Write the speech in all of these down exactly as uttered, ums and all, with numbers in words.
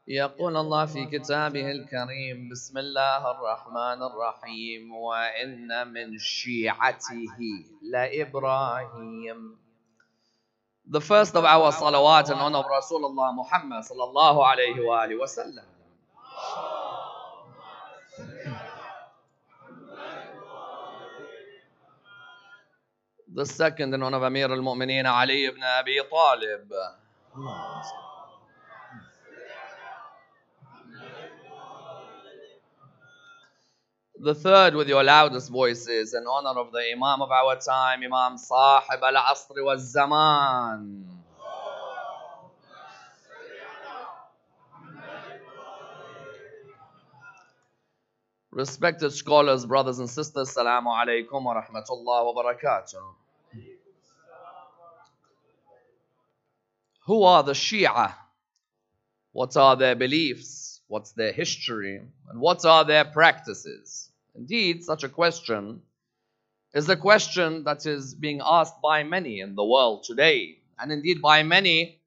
يقول الله في كتابه الكريم بسم الله الرحمن الرحيم وإن من شيعته لإبراهيم. The first of our salawat in honor of Rasulullah Muhammad sallallahu alayhi wa alihi wa sallam. The second in honor of Amir al-Mu'mineen Ali ibn Abi Talib. The third with your loudest voices in honor of the Imam of our time, Imam Sahib al-Asr wal-Zaman. Respected scholars, brothers and sisters, Assalamu alaikum wa rahmatullah wa barakatuh. Who are the Shia? What are their beliefs? What's their history? And what are their practices? Indeed, such a question is a question that is being asked by many in the world today, and indeed by many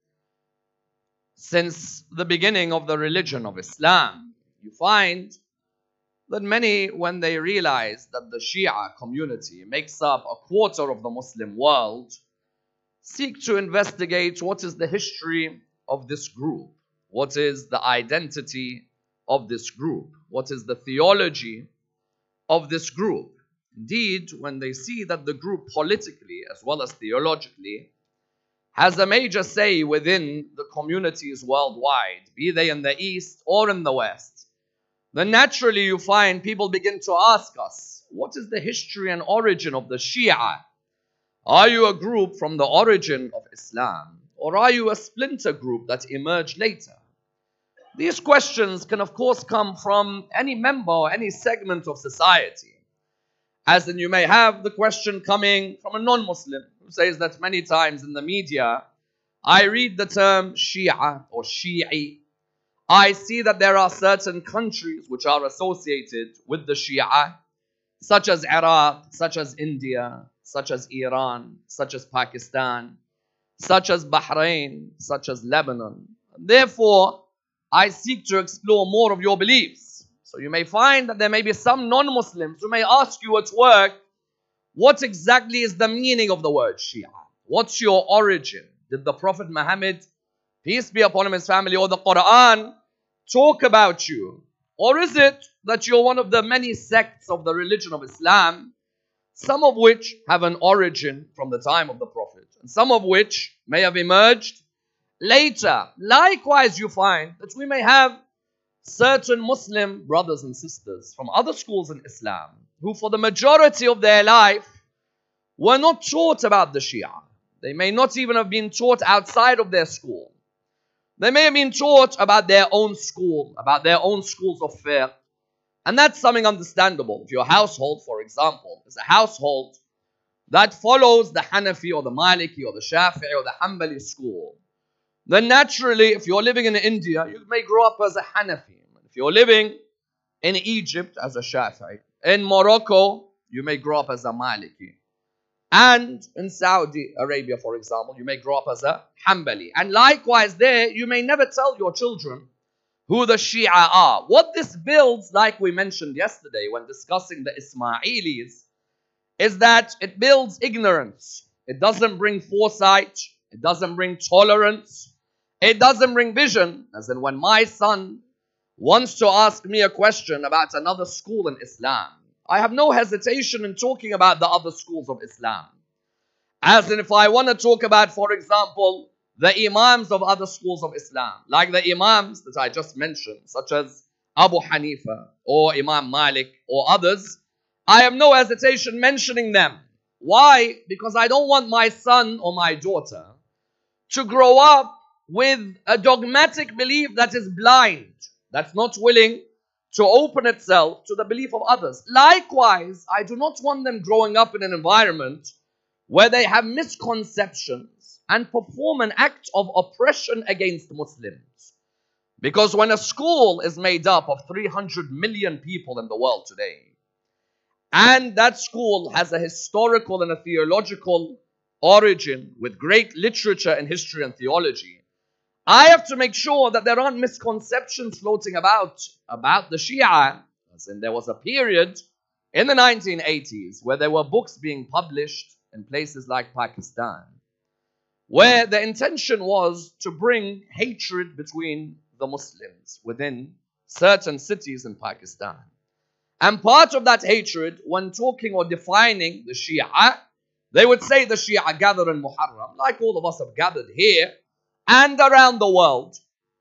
since the beginning of the religion of Islam. You find that many, when they realize that the Shia community makes up a quarter of the Muslim world, seek to investigate what is the history of this group, what is the identity of this group, what is the theology of this group. Indeed, when they see that the group politically as well as theologically has a major say within the communities worldwide, be they in the East or in the West, then naturally you find people begin to ask us, what is the history and origin of the Shia? Are you a group from the origin of Islam, or are you a splinter group that emerged later? These questions can of course come from any member or any segment of society. As in, you may have the question coming from a non-Muslim who says that many times in the media, I read the term Shia or Shi'i. I see that there are certain countries which are associated with the Shia, such as Iraq, such as India, such as Iran, such as Pakistan, such as Bahrain, such as Lebanon. Therefore, I seek to explore more of your beliefs. So you may find that there may be some non-Muslims who may ask you at work, what exactly is the meaning of the word Shia? What's your origin? Did the Prophet Muhammad, peace be upon him, his family, or the Quran talk about you? Or is it that you're one of the many sects of the religion of Islam, some of which have an origin from the time of the Prophet, and some of which may have emerged later? Likewise, you find that we may have certain Muslim brothers and sisters from other schools in Islam who for the majority of their life were not taught about the Shia. They may not even have been taught outside of their school. They may have been taught about their own school, about their own schools of fiqh. And that's something understandable. If your household, for example, is a household that follows the Hanafi or the Maliki or the Shafi'i or the Hanbali school, then naturally, if you're living in India, you may grow up as a Hanafi. If you're living in Egypt as a Shafi'i, in Morocco, you may grow up as a Maliki. And in Saudi Arabia, for example, you may grow up as a Hanbali. And likewise there, you may never tell your children who the Shia are. What this builds, like we mentioned yesterday when discussing the Ismailis, is that it builds ignorance. It doesn't bring foresight. It doesn't bring tolerance. It doesn't bring vision. As in, when my son wants to ask me a question about another school in Islam, I have no hesitation in talking about the other schools of Islam. As in, if I want to talk about, for example, the Imams of other schools of Islam, like the Imams that I just mentioned, such as Abu Hanifa or Imam Malik or others, I have no hesitation mentioning them. Why? Because I don't want my son or my daughter to grow up with a dogmatic belief that is blind, that's not willing to open itself to the belief of others. Likewise, I do not want them growing up in an environment where they have misconceptions and perform an act of oppression against Muslims. Because when a school is made up of three hundred million people in the world today, and that school has a historical and a theological origin with great literature and history and theology, I have to make sure that there aren't misconceptions floating about about the Shia. As in, there was a period in the nineteen eighties where there were books being published in places like Pakistan, where the intention was to bring hatred between the Muslims within certain cities in Pakistan. And part of that hatred, when talking or defining the Shia, they would say the Shia gather in Muharram, like all of us have gathered here and around the world,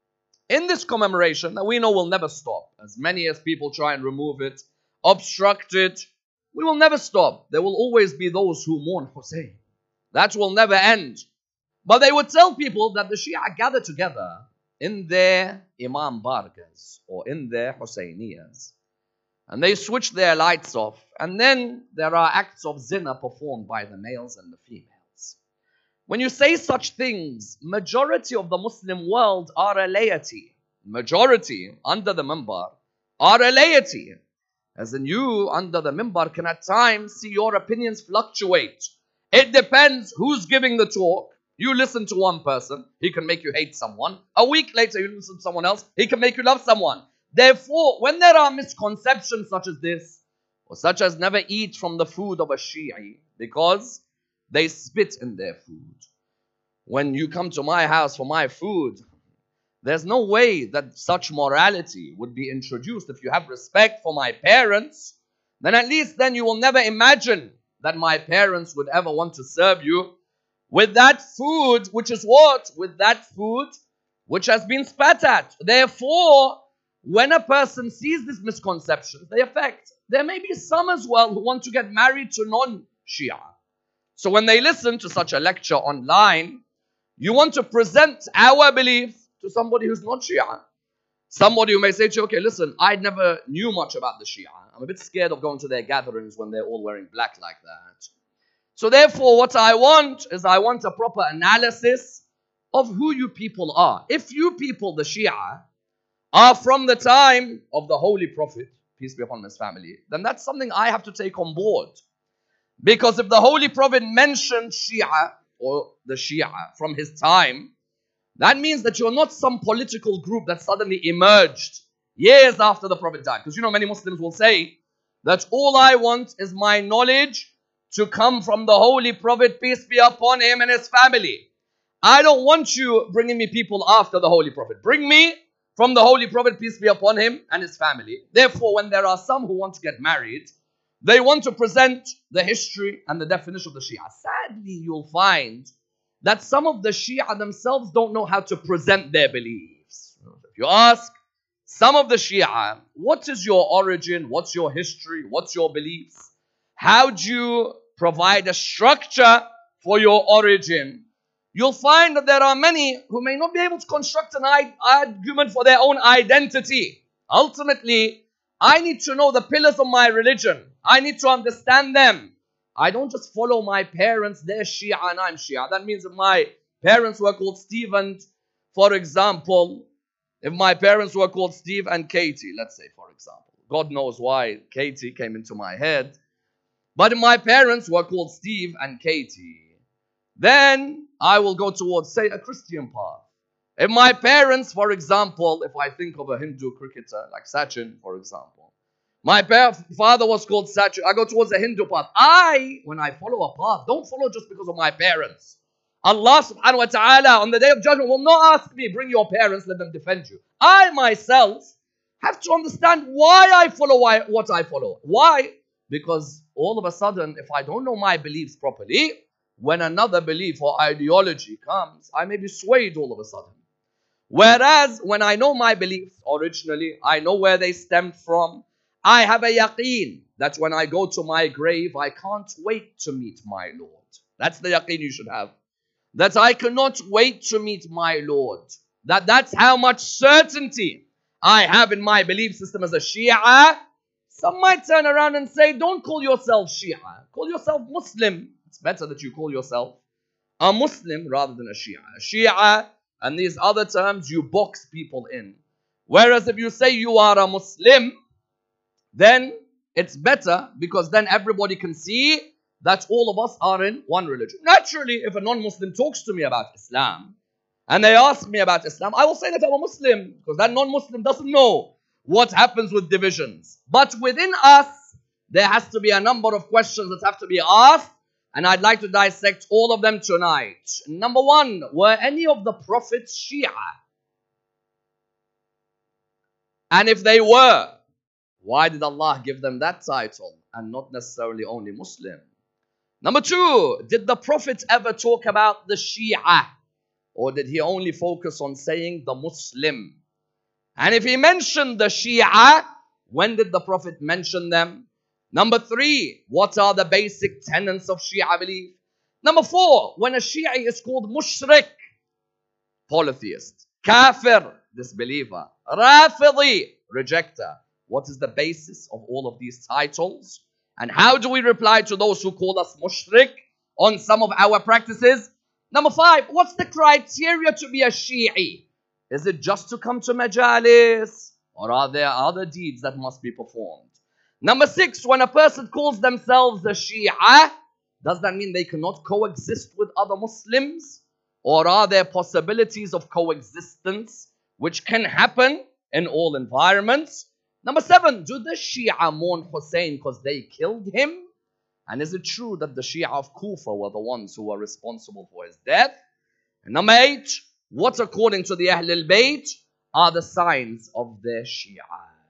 in this commemoration that we know will never stop. As many as people try and remove it, obstruct it, we will never stop. There will always be those who mourn Hussein. That will never end. But they would tell people that the Shia gather together in their Imam Bargas or in their Husseyniyas. And they switch their lights off. And then there are acts of zina performed by the males and the females. When you say such things, majority of the Muslim world are a laity. Majority under the mimbar are a laity. As in, you under the mimbar can at times see your opinions fluctuate. It depends who's giving the talk. You listen to one person, he can make you hate someone. A week later, you listen to someone else, he can make you love someone. Therefore, when there are misconceptions such as this, or such as never eat from the food of a Shi'i, because they spit in their food. When you come to my house for my food, there's no way that such morality would be introduced. If you have respect for my parents, then at least then you will never imagine that my parents would ever want to serve you with that food, which is what? With that food which has been spat at. Therefore, when a person sees these misconceptions, they affect. There may be some as well who want to get married to non-Shia. So when they listen to such a lecture online, you want to present our belief to somebody who's not Shia. Somebody who may say to you, okay, listen, I never knew much about the Shia. I'm a bit scared of going to their gatherings when they're all wearing black like that. So therefore, what I want is I want a proper analysis of who you people are. If you people, the Shia, are from the time of the Holy Prophet, peace be upon his family, then that's something I have to take on board. Because if the Holy Prophet mentioned Shia, or the Shia from his time, that means that you're not some political group that suddenly emerged years after the Prophet died. Because you know, many Muslims will say that all I want is my knowledge to come from the Holy Prophet, peace be upon him, and his family. I don't want you bringing me people after the Holy Prophet. Bring me from the Holy Prophet, peace be upon him, and his family. Therefore, when there are some who want to get married, they want to present the history and the definition of the Shia. Sadly, you'll find that some of the Shia themselves don't know how to present their beliefs. If you ask some of the Shia, what is your origin? What's your history? What's your beliefs? How do you provide a structure for your origin? You'll find that there are many who may not be able to construct an argument for their own identity. Ultimately, I need to know the pillars of my religion. I need to understand them. I don't just follow my parents, they're Shia and I'm Shia. That means if my parents were called Steve and, for example, if my parents were called Steve and Katie, let's say, for example. God knows why Katie came into my head. But if my parents were called Steve and Katie, then I will go towards, say, a Christian path. If my parents, for example, if I think of a Hindu cricketer like Sachin, for example, my father was called Sachin, I go towards a Hindu path. I, when I follow a path, don't follow just because of my parents. Allah subhanahu wa ta'ala on the day of judgment will not ask me, bring your parents, let them defend you. I myself have to understand why I follow why, what I follow. Why? Because all of a sudden, if I don't know my beliefs properly, when another belief or ideology comes, I may be swayed all of a sudden. Whereas when I know my beliefs originally, I know where they stemmed from, I have a yaqeen that when I go to my grave, I can't wait to meet my Lord. That's the yaqeen you should have. That I cannot wait to meet my Lord. That that's how much certainty I have in my belief system as a Shia. Some might turn around and say, don't call yourself Shia. Call yourself Muslim. It's better that you call yourself a Muslim rather than a Shia. A Shia and these other terms, you box people in. Whereas if you say you are a Muslim, then it's better because then everybody can see that all of us are in one religion. Naturally, if a non-Muslim talks to me about Islam, and they ask me about Islam, I will say that I'm a Muslim, because that non-Muslim doesn't know what happens with divisions. But within us, there has to be a number of questions that have to be asked, and I'd like to dissect all of them tonight. Number one, were any of the prophets Shia? And if they were, why did Allah give them that title and not necessarily only Muslim? Number two, did the Prophet ever talk about the Shia? Or did he only focus on saying the Muslim? And if he mentioned the Shia, when did the Prophet mention them? Number three, what are the basic tenets of Shia belief? Number four, when a Shia is called mushrik, polytheist, kafir, disbeliever, rafidi, rejecter, what is the basis of all of these titles? And how do we reply to those who call us mushrik on some of our practices? Number five, what's the criteria to be a Shi'i? Is it just to come to majalis? Or are there other deeds that must be performed? Number six, when a person calls themselves a Shia, does that mean they cannot coexist with other Muslims? Or are there possibilities of coexistence which can happen in all environments? Number seven, do the Shia mourn Hussein because they killed him? And is it true that the Shia of Kufa were the ones who were responsible for his death? And number eight, what according to the Ahlul Bayt are the signs of their Shia?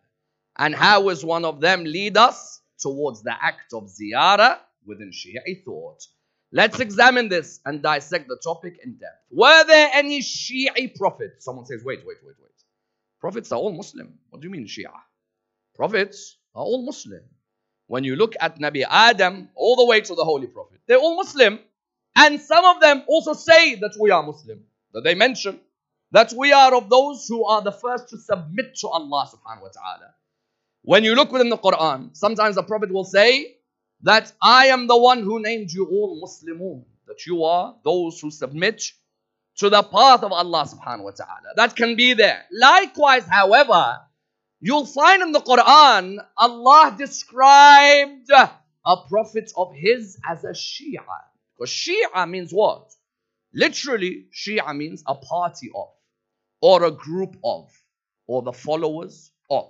And how is one of them lead us towards the act of ziyarah within Shi'i thought? Let's examine this and dissect the topic in depth. Were there any Shi'i prophets? Someone says, wait, wait, wait, wait. Prophets are all Muslim. What do you mean Shia? Prophets are all Muslim. When you look at Nabi Adam all the way to the Holy Prophet, they're all Muslim. And some of them also say that we are Muslim. That they mention that we are of those who are the first to submit to Allah subhanahu wa ta'ala. When you look within the Quran, sometimes the Prophet will say that I am the one who named you all Muslimun. That you are those who submit to the path of Allah subhanahu wa ta'ala. That can be there. Likewise, however, you'll find in the Quran, Allah described a prophet of his as a Shia. Because Shia means what? Literally, Shia means a party of, or a group of, or the followers of.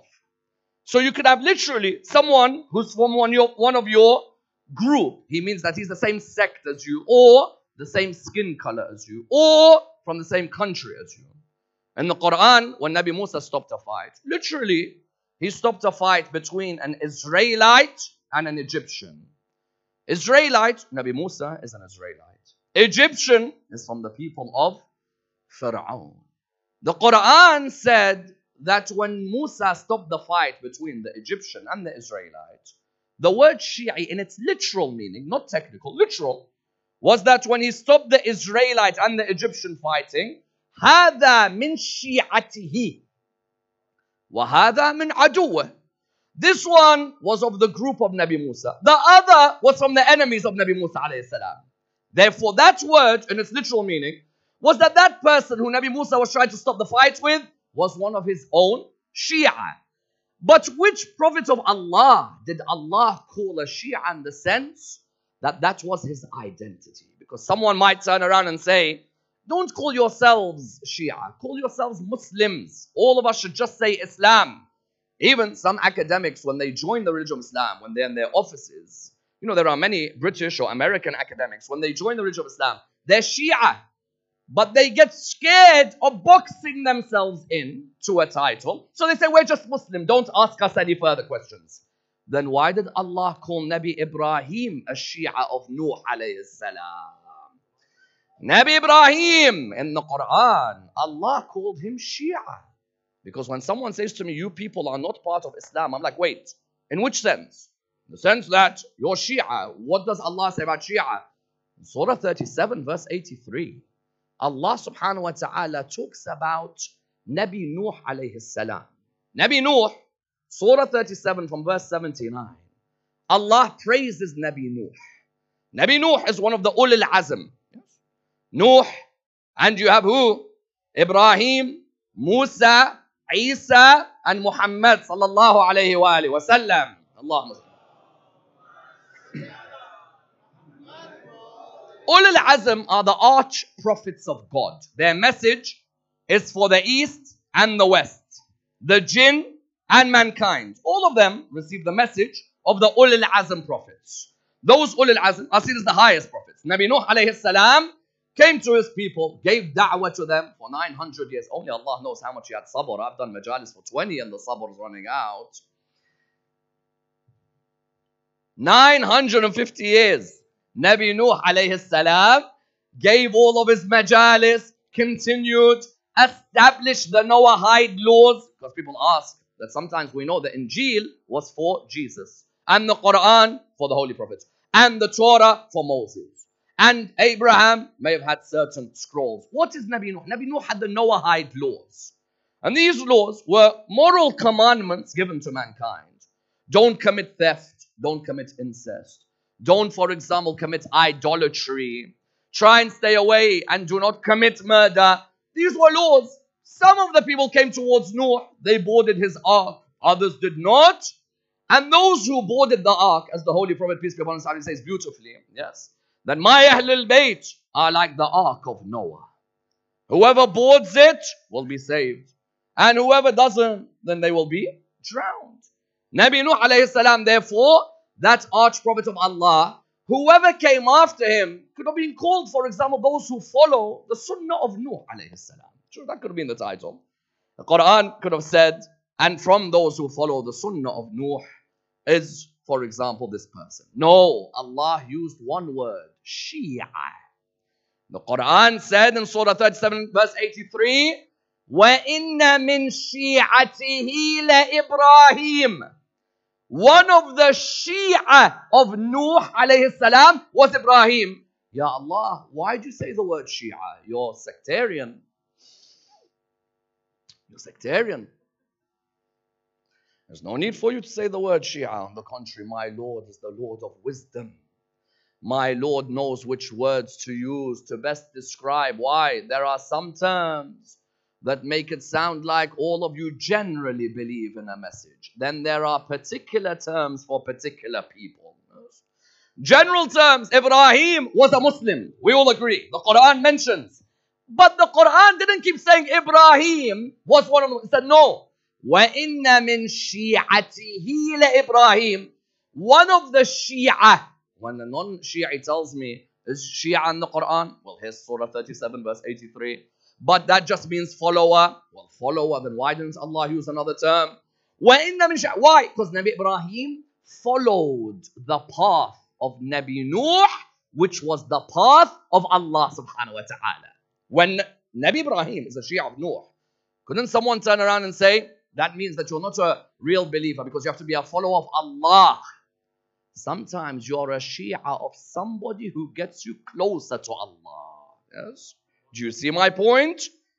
So you could have literally someone who's from one, your, one of your group. He means that he's the same sect as you, or the same skin color as you, or from the same country as you. In the Quran, when Nabi Musa stopped a fight, literally, he stopped a fight between an Israelite and an Egyptian. Israelite, Nabi Musa is an Israelite. Egyptian is from the people of Pharaoh. The Quran said that when Musa stopped the fight between the Egyptian and the Israelite, the word Shi'i in its literal meaning, not technical, literal, was that when he stopped the Israelite and the Egyptian fighting, هذا من شيعته وهذا من عدوه. This one was of the group of Nabi Musa. The other was from the enemies of Nabi Musa alayhi salam. Therefore, that word in its literal meaning was that that person who Nabi Musa was trying to stop the fight with was one of his own Shia. But which prophet of Allah did Allah call a Shia in the sense that that was his identity? Because someone might turn around and say, don't call yourselves Shia, call yourselves Muslims. All of us should just say Islam. Even some academics, when they join the religion of Islam, when they're in their offices, you know, there are many British or American academics, when they join the religion of Islam, they're Shia. But they get scared of boxing themselves in to a title. So they say, we're just Muslim, don't ask us any further questions. Then why did Allah call Nabi Ibrahim a Shia of Nuh alayhi salam? Nabi Ibrahim in the Quran, Allah called him Shia. Because when someone says to me, you people are not part of Islam, I'm like, wait, in which sense? In the sense that you're Shia. What does Allah say about Shia? In Surah thirty-seven, verse eighty-three, Allah subhanahu wa ta'ala talks about Nabi Nuh alayhi salam. Nabi Nuh, Surah thirty-seven from verse seventy-nine. Allah praises Nabi Nuh. Nabi Nuh is one of the Ulul Azm. Nuh, and you have who? Ibrahim, Musa, Isa, and Muhammad sallallahu alayhi wa alihi wa sallam. Allahumma Ulul Azm are the arch prophets of God. Their message is for the East and the West, the jinn and mankind. All of them receive the message of the Ulul Azm prophets. Those Ulul Azm are seen as the highest prophets. Nabi Nuh alayhi salam came to his people, gave da'wah to them for nine hundred years. Only Allah knows how much he had sabr. I've done majalis for twenty and the sabr is running out. nine hundred fifty years. Nabi Nuh alayhi salam gave all of his majalis, continued, established the Noahide laws. Because people ask that sometimes we know the Injil was for Jesus, and the Quran for the Holy Prophets, and the Torah for Moses. And Abraham may have had certain scrolls. What is Nabi Nuh? Nabi Nuh had the Noahide laws. And these laws were moral commandments given to mankind. Don't commit theft. Don't commit incest. Don't, for example, commit idolatry. Try and stay away and do not commit murder. These were laws. Some of the people came towards Nuh. They boarded his ark. Others did not. And those who boarded the ark, as the Holy Prophet, peace be upon him, says beautifully, yes, that my Ahlul Bayt are like the ark of Noah. Whoever boards it will be saved. And whoever doesn't, then they will be drowned. Nabi Nuh alayhi salam, therefore, that arch prophet of Allah, whoever came after him could have been called, for example, those who follow the sunnah of Nuh alayhi salam. Sure, that could have been the title. The Quran could have said, and from those who follow the sunnah of Nuh is, for example, this person. No, Allah used one word, Shia. The Quran said in Surah thirty-seven, verse eighty-three, وَإِنَّ مِن شِيعَتِهِ لَإِبْرَاهِيمَ. One of the Shia of Nuh alayhi salam was Ibrahim. Ya Allah, why did you say the word Shia? You're sectarian. You're sectarian. There's no need for you to say the word Shia. On the contrary, my Lord is the Lord of wisdom. My Lord knows which words to use to best describe. Why? There are some terms that make it sound like all of you generally believe in a message. Then there are particular terms for particular people. General terms, Ibrahim was a Muslim. We all agree. The Quran mentions. But the Quran didn't keep saying Ibrahim was one of them. It said no. وَإِنَّ مِن شِيعَتِهِ لَإِبْرَاهِيمَ. One of the Shia. When the non-Shia tells me, is Shia in the Quran? Well, here's Surah thirty-seven, verse eighty-three. But that just means follower. Well, follower, then why didn't Allah use another term? وَإِنَّ مِن شِيعَتِهِ. Why? Because Nabi Ibrahim followed the path of Nabi Nuh, which was the path of Allah subhanahu wa ta'ala. When Nabi Ibrahim is a Shia of Nuh, couldn't someone turn around and say, that means that you're not a real believer because you have to be a follower of Allah? Sometimes you're a Shia of somebody who gets you closer to Allah. Yes? Do you see my point?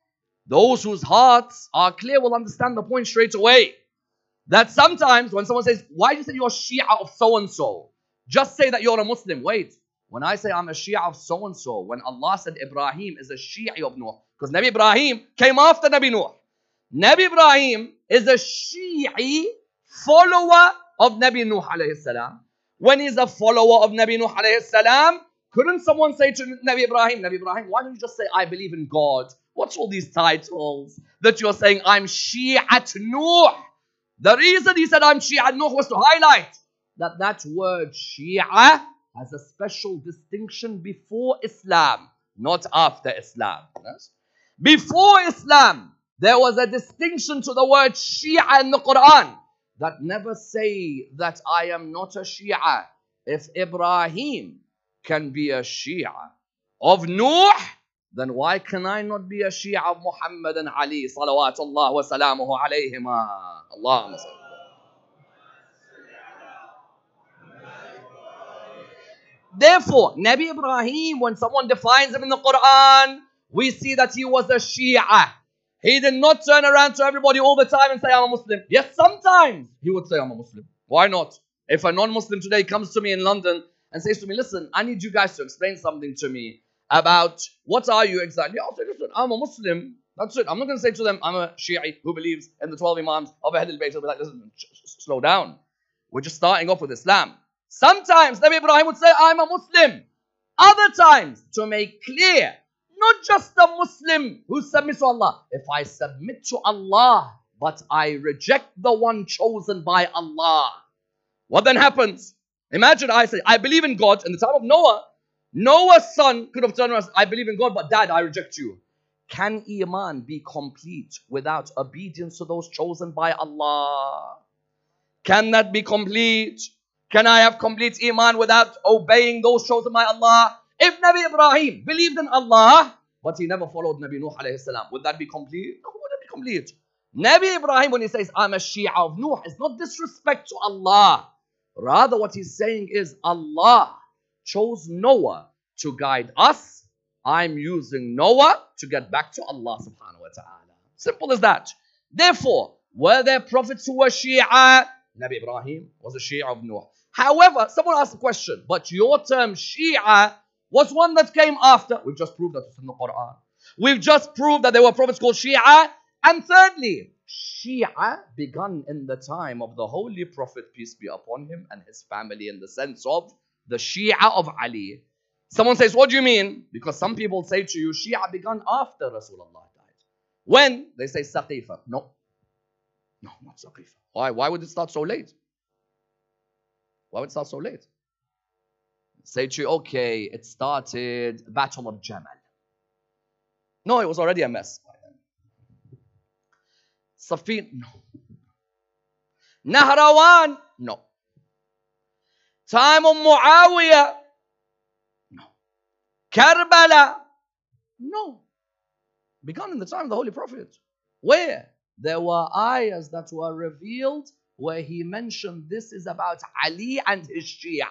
Those whose hearts are clear will understand the point straight away. That sometimes when someone says, why do you say you're Shia of so-and-so? Just say that you're a Muslim. Wait. When I say I'm a Shia of so-and-so, when Allah said Ibrahim is a Shia of Nuh, because Nabi Ibrahim came after Nabi Nuh. Nabi Ibrahim is a Shi'i follower of Nabi Nuh alayhi salam. When he's a follower of Nabi Nuh alayhi salam, couldn't someone say to Nabi Ibrahim, Nabi Ibrahim, why don't you just say, I believe in God? What's all these titles that you're saying, I'm Shi'at Nuh? The reason he said I'm Shi'at Nuh was to highlight that that word Shia has a special distinction before Islam, not after Islam. Yes? Before Islam, there was a distinction to the word Shia in the Quran that never say that I am not a Shia. If Ibrahim can be a Shia of Nuh, then why can I not be a Shia of Muhammad and Ali salawatullah wa salamuhu alayhima? Allahumma salli. Therefore, Nabi Ibrahim, when someone defines him in the Quran, we see that he was a Shia. He did not turn around to everybody all the time and say, I'm a Muslim. Yes, sometimes he would say, I'm a Muslim. Why not? If a non-Muslim today comes to me in London and says to me, listen, I need you guys to explain something to me about what are you exactly? I'll say, listen, I'm a Muslim. That's it. I'm not going to say to them, I'm a Shi'i who believes in the twelve Imams of Ahlul Bayt. I'll be like, listen, slow down. We're just starting off with Islam. Sometimes Nabi Ibrahim would say, I'm a Muslim. Other times, to make clear, not just the Muslim who submits to Allah. If I submit to Allah, but I reject the one chosen by Allah, what then happens? Imagine I say, I believe in God. In the time of Noah, Noah's son could have turned around and said, I believe in God, but dad, I reject you. Can Iman be complete without obedience to those chosen by Allah? Can that be complete? Can I have complete Iman without obeying those chosen by Allah? If Nabi Ibrahim believed in Allah, but he never followed Nabi Nuh alayhi salam, would that be complete? No, would it be complete? Nabi Ibrahim, when he says, I'm a Shia of Nuh, is not disrespect to Allah. Rather, what he's saying is, Allah chose Noah to guide us. I'm using Noah to get back to Allah subhanahu wa ta'ala. Simple as that. Therefore, were there prophets who were Shia? Nabi Ibrahim was a Shia of Nuh. However, someone asked a question, but your term Shia was one that came after. We've just proved that it's in the Quran. We've just proved that there were prophets called Shia. And thirdly, Shia began in the time of the Holy Prophet, peace be upon him, and his family, in the sense of the Shia of Ali. Someone says, what do you mean? Because some people say to you, Shia began after Rasulullah died. When? They say Saqifa. No. No, not Saqifa. Why? Why would it start so late? Why would it start so late? Say to you, okay, it started Battle of Jamal. No, it was already a mess by then. Safin, no. Nahrawan, no. Time of Muawiyah, no. Karbala, no. Begun in the time of the Holy Prophet. Where? There were ayahs that were revealed where he mentioned this is about Ali and his Shia.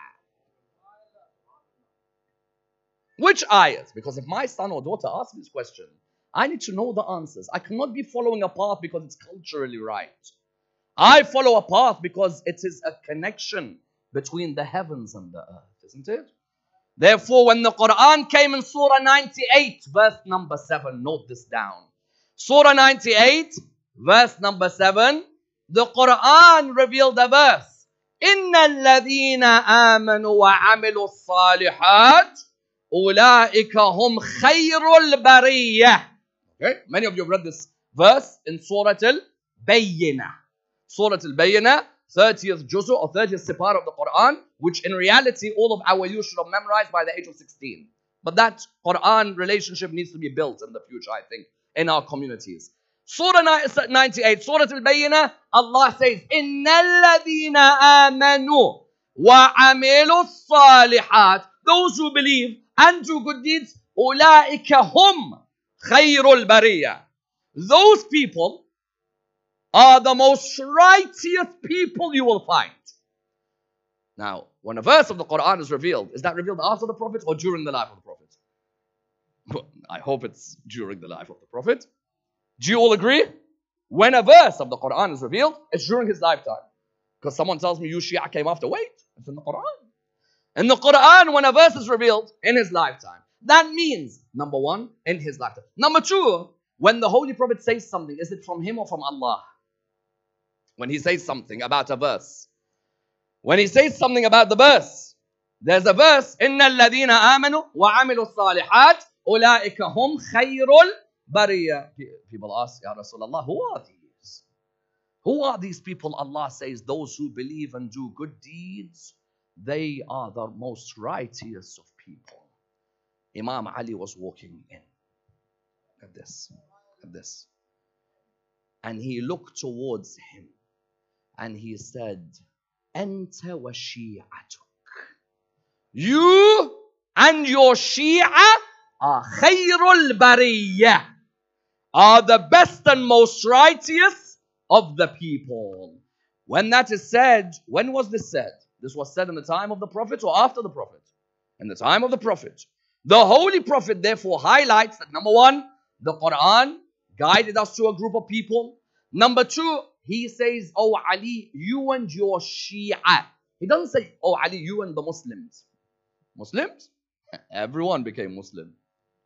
Which ayahs? Because if my son or daughter asks me this question, I need to know the answers. I cannot be following a path because it's culturally right. I follow a path because it is a connection between the heavens and the earth, isn't it? Therefore, when the Quran came in Surah ninety-eight, verse number seven, note this down. Surah ninety-eight, verse number seven, the Quran revealed a verse. إِنَّ الَّذِينَ آمَنُوا وَعَمِلُوا الصَّالِحَاتِ أُولَٰئِكَ هُمْ خَيْرُ الْبَرِيَّةِ. Okay, many of you have read this verse in Surah Al-Bayyinah. Surah Al-Bayyinah, thirtieth juz or thirtieth sipar of the Quran, which in reality all of our youth should have memorized by the age of sixteen. But that Quran relationship needs to be built in the future, I think, in our communities. Surah ninety-eight, Surah Al-Bayyinah, Allah says, إِنَّ الَّذِينَ آمَنُوا وَعَمِلُوا الصَّالِحَاتِ. Those who believe and do good deeds, أُولَٰئِكَ هُمْ خَيْرُ الْبَرِيَّةِ. Those people are the most righteous people you will find. Now, when a verse of the Quran is revealed, is that revealed after the Prophet or during the life of the Prophet? Well, I hope it's during the life of the Prophet. Do you all agree? When a verse of the Quran is revealed, it's during his lifetime. Because someone tells me, you Shia came after. Wait, it's in the Quran. In the Quran, when a verse is revealed, in his lifetime. That means, number one, in his lifetime. Number two, when the Holy Prophet says something, is it from him or from Allah? When he says something about a verse. When he says something about the verse, there's a verse, إِنَّ الَّذِينَ آمَنُوا وَعَمِلُوا الصَّالِحَاتِ أُولَٰئِكَ هُمْ خَيْرُ الْبَرِيَّةِ. People ask, Ya Rasulullah, who are these? Who are these people? Allah says, those who believe and do good deeds, they are the most righteous of people. Imam Ali was walking in. At this. At this. And he looked towards him. And he said, Anta wa shi'atuk. You and your Shia are khayrul bariyah, are the best and most righteous of the people. When that is said, when was this said? This was said in the time of the Prophet or after the Prophet? In the time of the Prophet. The Holy Prophet therefore highlights that number one, the Quran guided us to a group of people. Number two, he says, oh Ali, you and your Shia. He doesn't say, oh Ali, you and the Muslims. Muslims? Everyone became Muslim.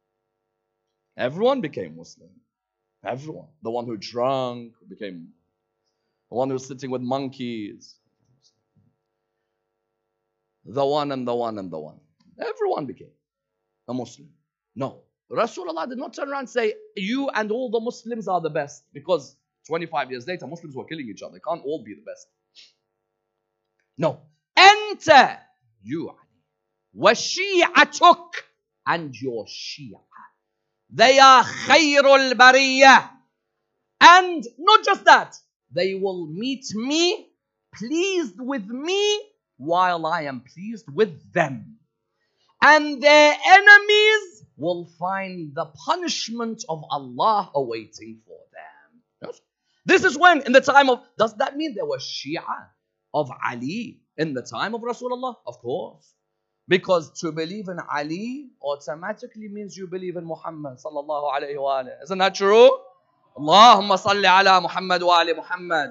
Everyone became Muslim. Everyone. The one who drank became, the one who was sitting with monkeys. The one and the one and the one. Everyone became a Muslim. No. Rasulullah did not turn around and say, you and all the Muslims are the best. Because twenty-five years later, Muslims were killing each other. They can't all be the best. No. Anta, you Ali. وَشِيعَتُكْ, and your Shia. They are khayrul bariyah. And not just that, they will meet me, pleased with me, while I am pleased with them. And their enemies will find the punishment of Allah awaiting for them. Yes? This is when, in the time of, does that mean there were Shia of Ali in the time of Rasulullah? Of course. Because to believe in Ali automatically means you believe in Muhammad sallallahu alayhi wa alayhi. Isn't that true? Allahumma salli ala Muhammad wa ali Muhammad.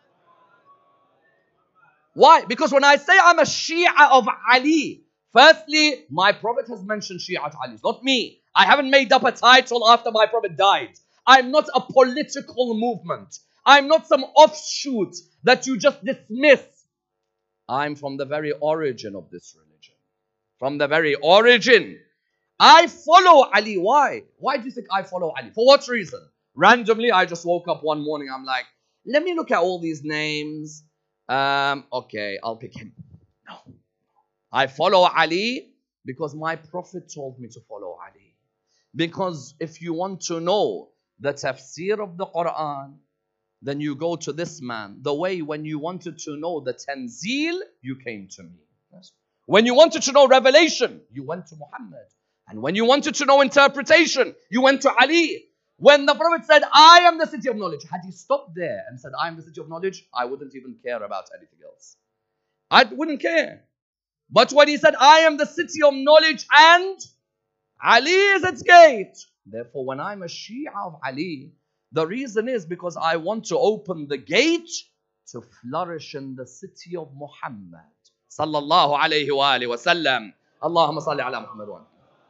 Why? Because when I say I'm a Shia of Ali, firstly, my Prophet has mentioned Shia to Ali. It's not me. I haven't made up a title after my Prophet died. I'm not a political movement. I'm not some offshoot that you just dismiss. I'm from the very origin of this religion. From the very origin. I follow Ali. Why? Why do you think I follow Ali? For what reason? Randomly, I just woke up one morning. I'm like, let me look at all these names. Um, okay, I'll pick him. No. I follow Ali because my Prophet told me to follow Ali. Because if you want to know the tafsir of the Quran, then you go to this man. The way when you wanted to know the tanzil, you came to me. Yes. When you wanted to know revelation, you went to Muhammad. And when you wanted to know interpretation, you went to Ali. When the Prophet said, I am the city of knowledge, had he stopped there and said, I am the city of knowledge, I wouldn't even care about anything else. I wouldn't care. But when he said, I am the city of knowledge and Ali is its gate. Therefore, when I'm a Shia of Ali, the reason is because I want to open the gate to flourish in the city of Muhammad. Sallallahu alayhi wa alihi wa sallam. Allahumma salli ala Muhammad wa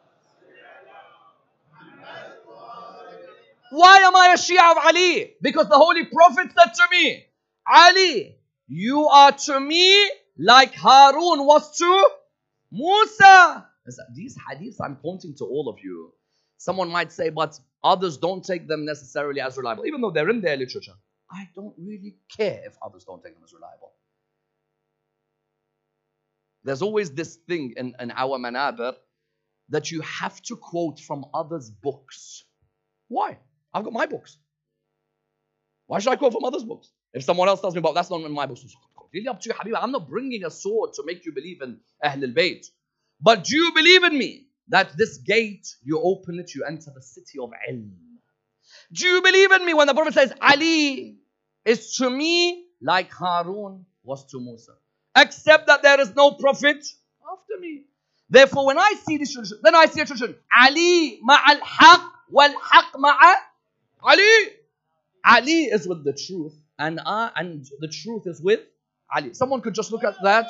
Why am I a Shia of Ali? Because the Holy Prophet said to me, Ali, you are to me like Harun was to Musa. These hadiths I'm quoting to all of you. Someone might say, but others don't take them necessarily as reliable, even though they're in their literature. I don't really care if others don't take them as reliable. There's always this thing in, in our manabir that you have to quote from others' books. Why? I've got my books. Why should I quote from others' books? If someone else tells me about that's not in my books, it's completely up to you, Habiba. I'm not bringing a sword to make you believe in Ahl al-Bayt. But do you believe in me that this gate, you open it, you enter the city of ilm? Do you believe in me when the Prophet says, Ali is to me like Harun was to Musa? Except that there is no prophet after me. Therefore, when I see this tradition, then I see a tradition. Ali ma'al haq wal haq ma'a Ali. Ali is with the truth, and uh, and the truth is with Ali. Someone could just look at that.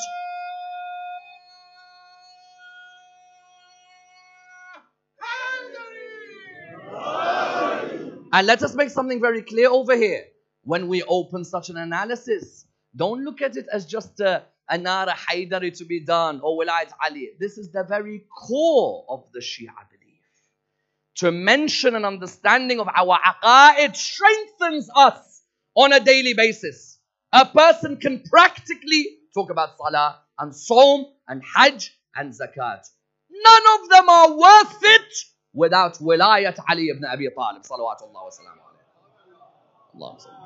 And let us make something very clear over here. When we open such an analysis, don't look at it as just a, a Nara Haidari to be done or Wilayat Ali. This is the very core of the Shia belief. To mention an understanding of our aqa'id strengthens us on a daily basis. A person can practically talk about salah and saum and hajj and zakat. None of them are worth it without wilayat Ali ibn Abi Talib. Salawatullah wa salam alayhi. Allah sallam.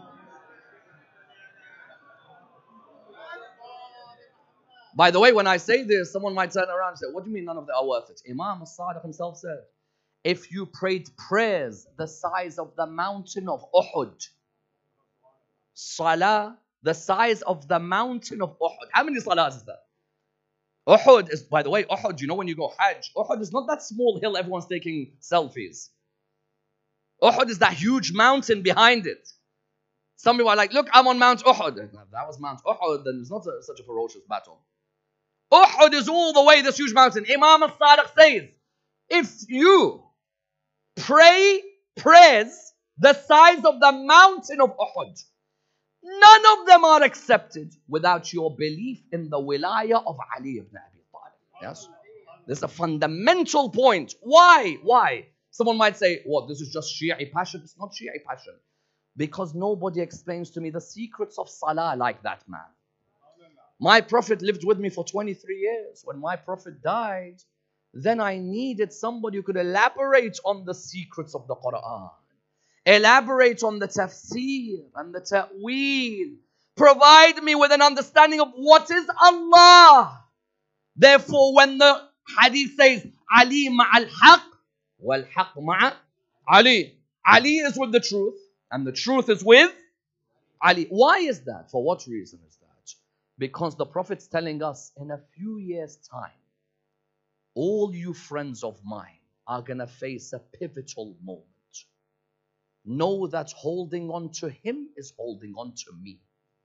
By the way, when I say this, someone might turn around and say, what do you mean none of them are worth it? Imam as-Sadiq himself said, if you prayed prayers the size of the mountain of Uhud, salah the size of the mountain of Uhud. How many salahs is that? Uhud is, by the way, Uhud, you know when you go Hajj, Uhud is not that small hill everyone's taking selfies. Uhud is that huge mountain behind it. Some people are like, look, I'm on Mount Uhud. If that was Mount Uhud, then it's not a, such a ferocious battle. Uhud is all the way this huge mountain. Imam al-Sadiq says, if you pray prayers the size of the mountain of Uhud, none of them are accepted without your belief in the wilayah of Ali ibn Abi Talib. Yes? This is a fundamental point. Why? Why? Someone might say, what, this is just Shi'i passion? It's not Shi'i passion. Because nobody explains to me the secrets of salah like that man. My Prophet lived with me for twenty-three years. When my Prophet died, then I needed somebody who could elaborate on the secrets of the Quran. Elaborate on the tafsir and the ta'weel. Provide me with an understanding of what is Allah. Therefore, when the hadith says, Ali ma'al haq, wal haq ma'a Ali. Ali is with the truth, and the truth is with Ali. Why is that? For what reason is that? Because the Prophet's telling us, in a few years' time, all you friends of mine are going to face a pivotal moment. Know that holding on to him is holding on to me.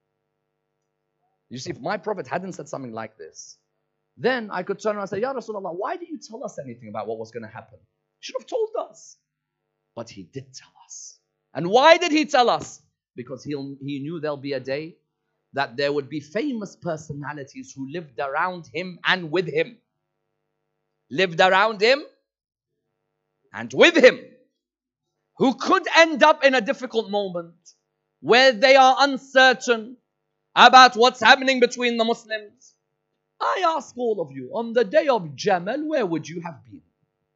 You see, if my Prophet hadn't said something like this, then I could turn around and say, Ya Rasulullah, why did you tell us anything about what was going to happen? You should have told us. But he did tell us. And why did he tell us? Because he he knew there'll be a day that there would be famous personalities who lived around him and with him. Lived around him and with him. Who could end up in a difficult moment where they are uncertain about what's happening between the Muslims. I ask all of you, on the day of Jamal, where would you have been?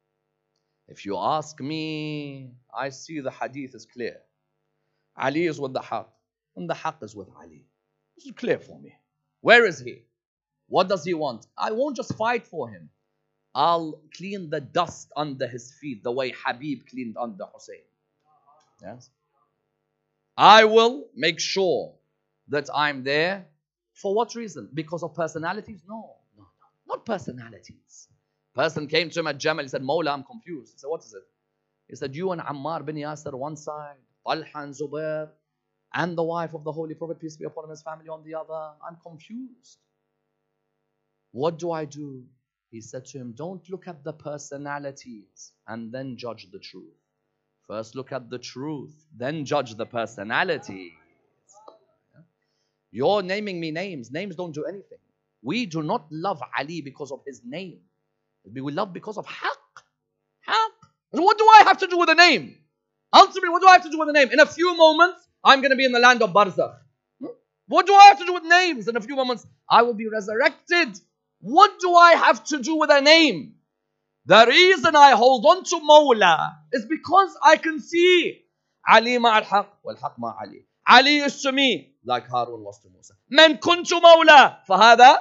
If you ask me, I see the hadith is clear. Ali is with the haqq, and the haqq is with Ali. This is clear for me. Where is he? What does he want? I won't just fight for him. I'll clean the dust under his feet the way Habib cleaned under Hussein. Yes. I will make sure that I'm there. For what reason? Because of personalities? No, no, no. Not personalities. Person came to him at Jamal. He said, Mawla, I'm confused. He said, what is it? He said, you and Ammar bin Yasir one side, Talha and Zubair, and the wife of the Holy Prophet, peace be upon him, his family on the other. I'm confused. What do I do? He said to him, don't look at the personalities and then judge the truth. First look at the truth, then judge the personalities. You're naming me names. Names don't do anything. We do not love Ali because of his name. We love because of haqq. Haqq. And what do I have to do with a name? Ultimately, what do I have to do with a name? In a few moments, I'm going to be in the land of Barzakh. What do I have to do with names? In a few moments, I will be resurrected. What do I have to do with a name? The reason I hold on to Mawla is because I can see Ali ma'al haq wal haq ma Ali. Ali is to me like Harun was to Musa. Man kuntu Mawla fahada.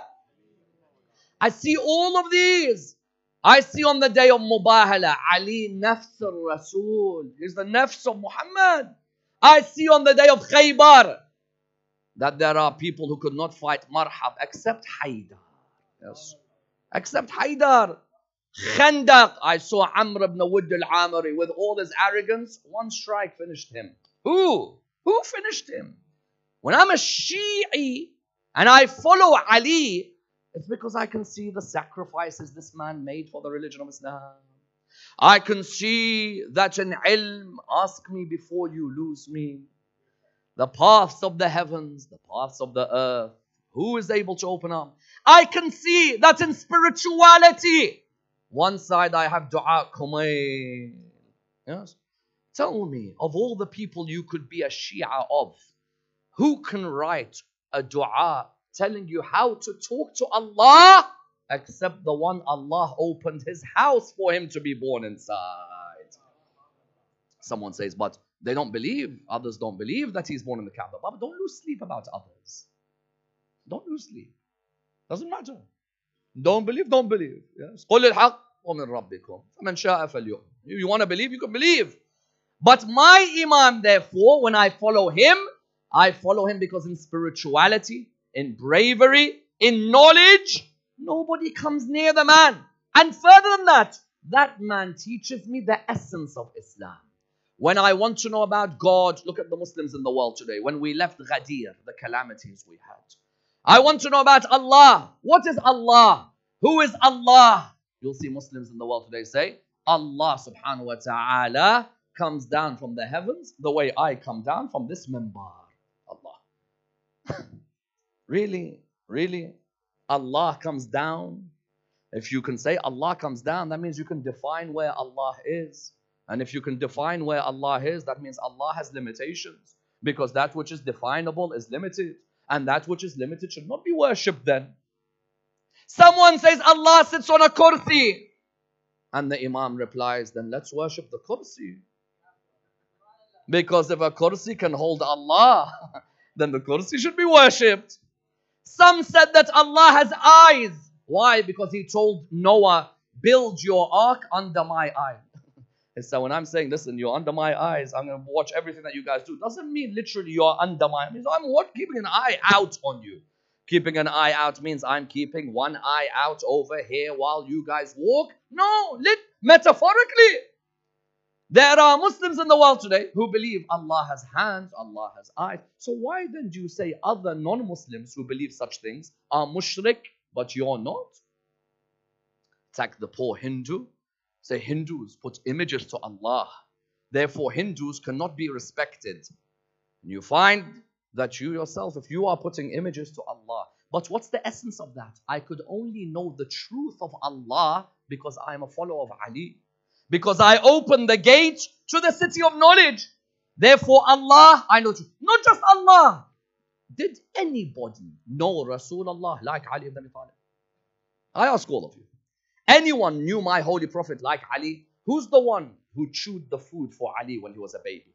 I see all of these. I see on the day of Mubahala Ali nafs al-Rasul. He's the nafs of Muhammad. I see on the day of Khaybar that there are people who could not fight Marhab except Haydar. Yes. Except Haydar. Khandaq, I saw Amr ibn Wudd al-Amiri with all his arrogance. One strike finished him. Who? Who finished him? When I'm a Shi'i and I follow Ali, it's because I can see the sacrifices this man made for the religion of Islam. I can see that in ilm, ask me before you lose me. The paths of the heavens, the paths of the earth. Who is able to open up? I can see that in spirituality. One side I have Dua Kumail. Yes. Tell me, of all the people you could be a Shia of, who can write a dua telling you how to talk to Allah except the one Allah opened his house for him to be born inside? Someone says, but they don't believe, others don't believe that he's born in the Kaaba. But don't lose sleep about others. Don't lose sleep. Doesn't matter. Don't believe, don't believe. Yes. قُلِ الْحَقِّ وَمِنْ رَبِّكُمْ فَمَنْ شَاءَ فَلْيُؤْمِنْ. You want to believe, you can believe. But my Imam, therefore, when I follow him, I follow him because in spirituality, in bravery, in knowledge, nobody comes near the man. And further than that, that man teaches me the essence of Islam. When I want to know about God, look at the Muslims in the world today. When we left Ghadir, the calamities we had. I want to know about Allah. What is Allah? Who is Allah? You'll see Muslims in the world today say, Allah subhanahu wa ta'ala comes down from the heavens the way I come down from this minbar. Allah. Really? Really? Allah comes down If you can say Allah comes down, that means you can define where Allah is. And if you can define where Allah is, that means Allah has limitations. Because that which is definable is limited. And that which is limited should not be worshipped then. Someone says Allah sits on a kursi. And the Imam replies, then let's worship the kursi. Because if a kursi can hold Allah, then the kursi should be worshipped. Some said that Allah has eyes. Why? Because He told Noah, build your ark under my eye. And so when I'm saying, listen, you're under my eyes, I'm going to watch everything that you guys do, doesn't mean literally you're under my eyes. I'm what? Keeping an eye out on you. Keeping an eye out means I'm keeping one eye out over here while you guys walk. No, lit metaphorically. There are Muslims in the world today who believe Allah has hands, Allah has eyes. So why then do you say other non-Muslims who believe such things are mushrik, but you're not? Attack the poor Hindu. Say Hindus put images to Allah. Therefore Hindus cannot be respected. And you find that you yourself, if you are putting images to Allah, but what's the essence of that? I could only know the truth of Allah because I am a follower of Ali. Because I opened the gate to the city of knowledge. Therefore Allah, I know truth. Not just Allah. Did anybody know Rasulullah like Ali ibn Abi Talib? I ask all of you. Anyone knew my holy prophet like Ali? Who's the one who chewed the food for Ali when he was a baby?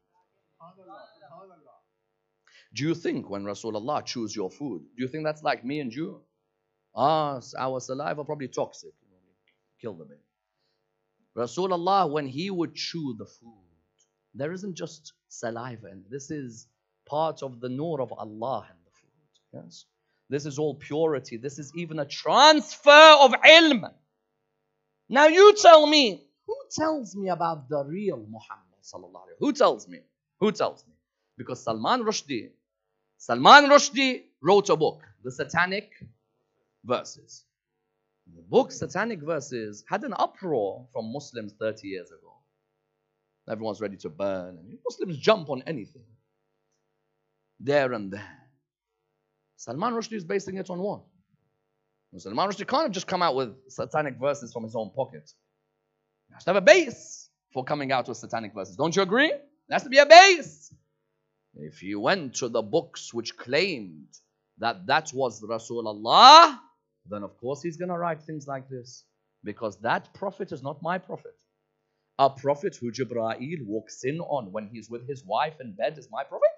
Do you think when Rasulullah chews your food, do you think that's like me and you? Ah, our saliva probably toxic. Kill the baby. Rasulullah, when he would chew the food, there isn't just saliva, and this is part of the nur of Allah in the food. Yes, this is all purity. This is even a transfer of ilm. Now you tell me, who tells me about the real Muhammad sallallahu alaihi wasallam? Who tells me? Who tells me? Because Salman Rushdie, Salman Rushdie wrote a book, The Satanic Verses. The book Satanic Verses had an uproar from Muslims thirty years ago. Everyone's ready to burn. Muslims jump on anything. There and there. Salman Rushdie is basing it on what? Salman Rushdie can't have just come out with satanic verses from his own pocket. He has to have a base for coming out with satanic verses. Don't you agree? There has to be a base. If he went to the books which claimed that that was Rasulullah, then of course he's going to write things like this. Because that prophet is not my prophet. A prophet who Jibreel walks in on when he's with his wife in bed is my prophet?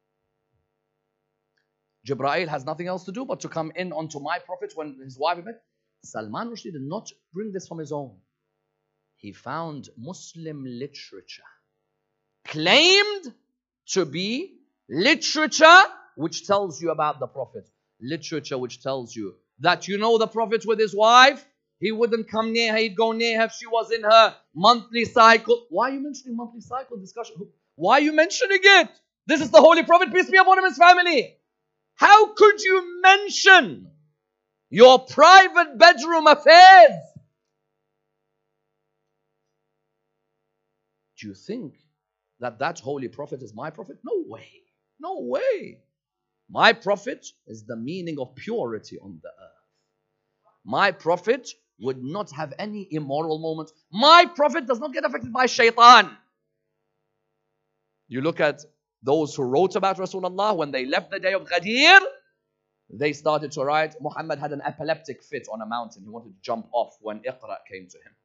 Jibreel has nothing else to do but to come in onto my prophet when his wife is in bed. Salman Rushdie did not bring this from his own. He found Muslim literature claimed to be literature which tells you about the prophet. Literature which tells you that you know the prophet with his wife, he wouldn't come near her, he'd go near her if she was in her monthly cycle. Why are you mentioning monthly cycle discussion? Why are you mentioning it? This is the Holy Prophet, peace be upon him and his family. How could you mention your private bedroom affairs? Do you think that that Holy Prophet is my prophet? No way. No way. My prophet is the meaning of purity on the earth. My prophet would not have any immoral moments. My prophet does not get affected by shaitan. You look at those who wrote about Rasulullah, when they left the day of Ghadir, they started to write, Muhammad had an epileptic fit on a mountain. He wanted to jump off when Iqra came to him.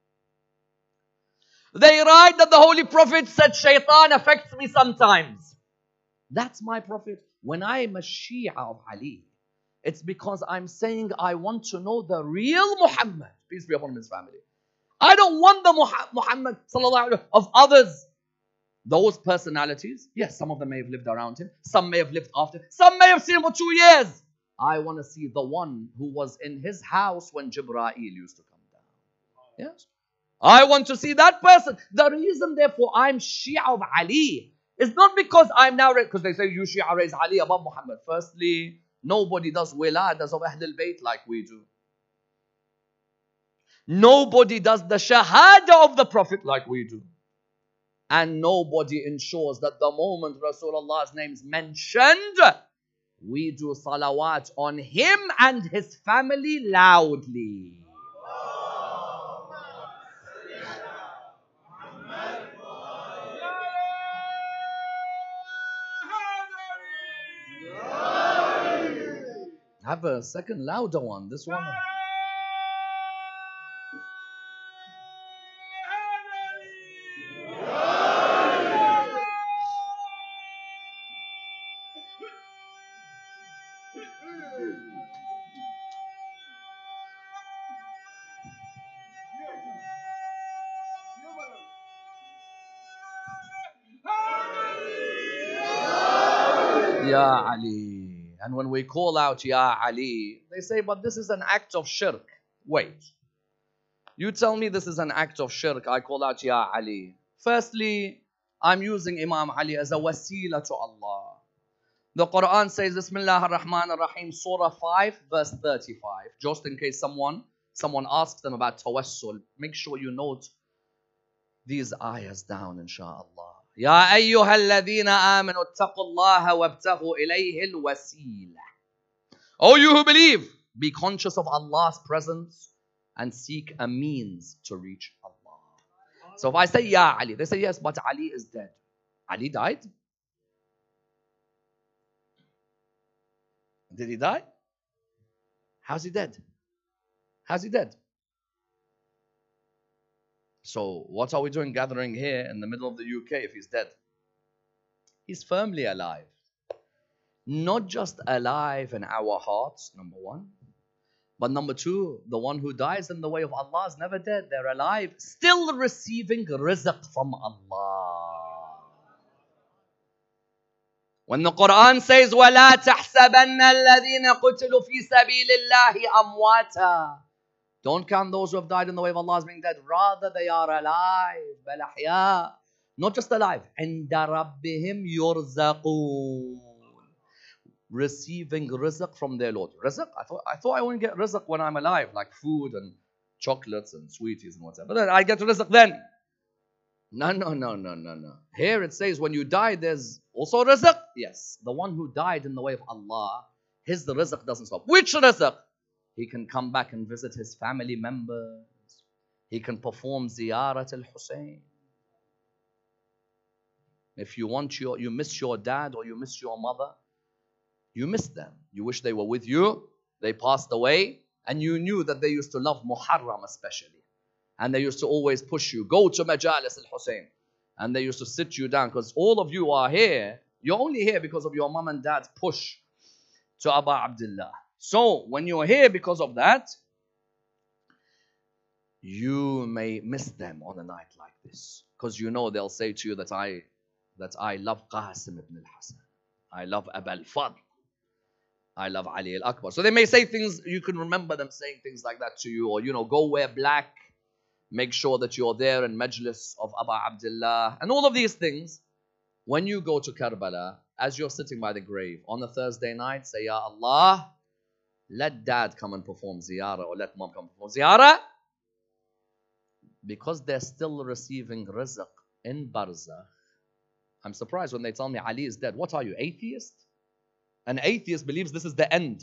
They write that the Holy Prophet said, shaitan affects me sometimes. That's my prophet. When I'm a Shia of Ali, it's because I'm saying I want to know the real Muhammad, peace be upon him and his family. I don't want the Muhammad sallallahu alaihi wasallam of others. Those personalities, yes, some of them may have lived around him, some may have lived after, some may have seen him for two years. I want to see the one who was in his house when Jibreel used to come down. Yes. I want to see that person. The reason, therefore, I'm Shia of Ali is not because I'm now, because they say you Shia raise Ali above Muhammad. Firstly, nobody does wiladas of Ahl al-Bayt like we do. Nobody does the shahada of the Prophet like we do. And nobody ensures that the moment Rasulullah's name is mentioned, we do salawat on him and his family loudly. Have a second louder one. This one. Ya Ali. And when we call out Ya Ali, they say, but this is an act of shirk. Wait. You tell me this is an act of shirk. I call out Ya Ali. Firstly, I'm using Imam Ali as a wasila to Allah. The Quran says, Bismillah ar-Rahman ar-Rahim, Surah five, verse thirty-five. Just in case someone, someone asks them about tawassul, make sure you note these ayahs down, inshaAllah. يا أيها الذين آمنوا اتقوا الله وابتغوا إليه الوسيلة. Oh, you who believe, be conscious of Allah's presence and seek a means to reach Allah. So if I say Ya Ali, they say yes, but Ali is dead. Ali died? Did he die? How's he dead? How's he dead? So what are we doing gathering here in the middle of the U K if he's dead? He's firmly alive. Not just alive in our hearts, number one. But number two, the one who dies in the way of Allah is never dead. They're alive, still receiving rizq from Allah. When the Quran says, وَلَا تَحْسَبَنَّ الَّذِينَ قُتِلُوا فِي سَبِيلِ اللَّهِ أَمْوَاتًا. Don't count those who have died in the way of Allah as being dead. Rather, they are alive. بَلْ أَحْيَاء. Not just alive. عِنْدَ رَبِّهِمْ يُرْزَقُونَ. Receiving rizq from their Lord. Rizq? I thought I thought I wouldn't get rizq when I'm alive, like food and chocolates and sweeties and whatever. But then I get rizq then. No, no, no, no, no, no. Here it says when you die, there's also rizq. Yes, the one who died in the way of Allah, his the rizq doesn't stop. Which rizq? He can come back and visit his family members. He can perform ziyarat al-Hussein. If you want your, you miss your dad or you miss your mother, you miss them. You wish they were with you. They passed away. And you knew that they used to love Muharram especially. And they used to always push you. Go to Majalis al-Hussein. And they used to sit you down. Because all of you are here. You're only here because of your mom and dad's push to Aba Abdullah. So when you're here because of that, you may miss them on a night like this. Because you know they'll say to you that I, that I love Qasim ibn al-Hasan. I love Aba al-Fadl. I love Ali al-Akbar. So they may say things, you can remember them saying things like that to you. Or, you know, go wear black. Make sure that you're there in Majlis of Aba Abdullah. And all of these things. When you go to Karbala, as you're sitting by the grave, on a Thursday night, say, Ya Allah, let dad come and perform ziyarah. Or let mom come and perform ziyarah. Because they're still receiving rizq in Barzakh. I'm surprised when they tell me Ali is dead. What are you, atheist? An atheist believes this is the end.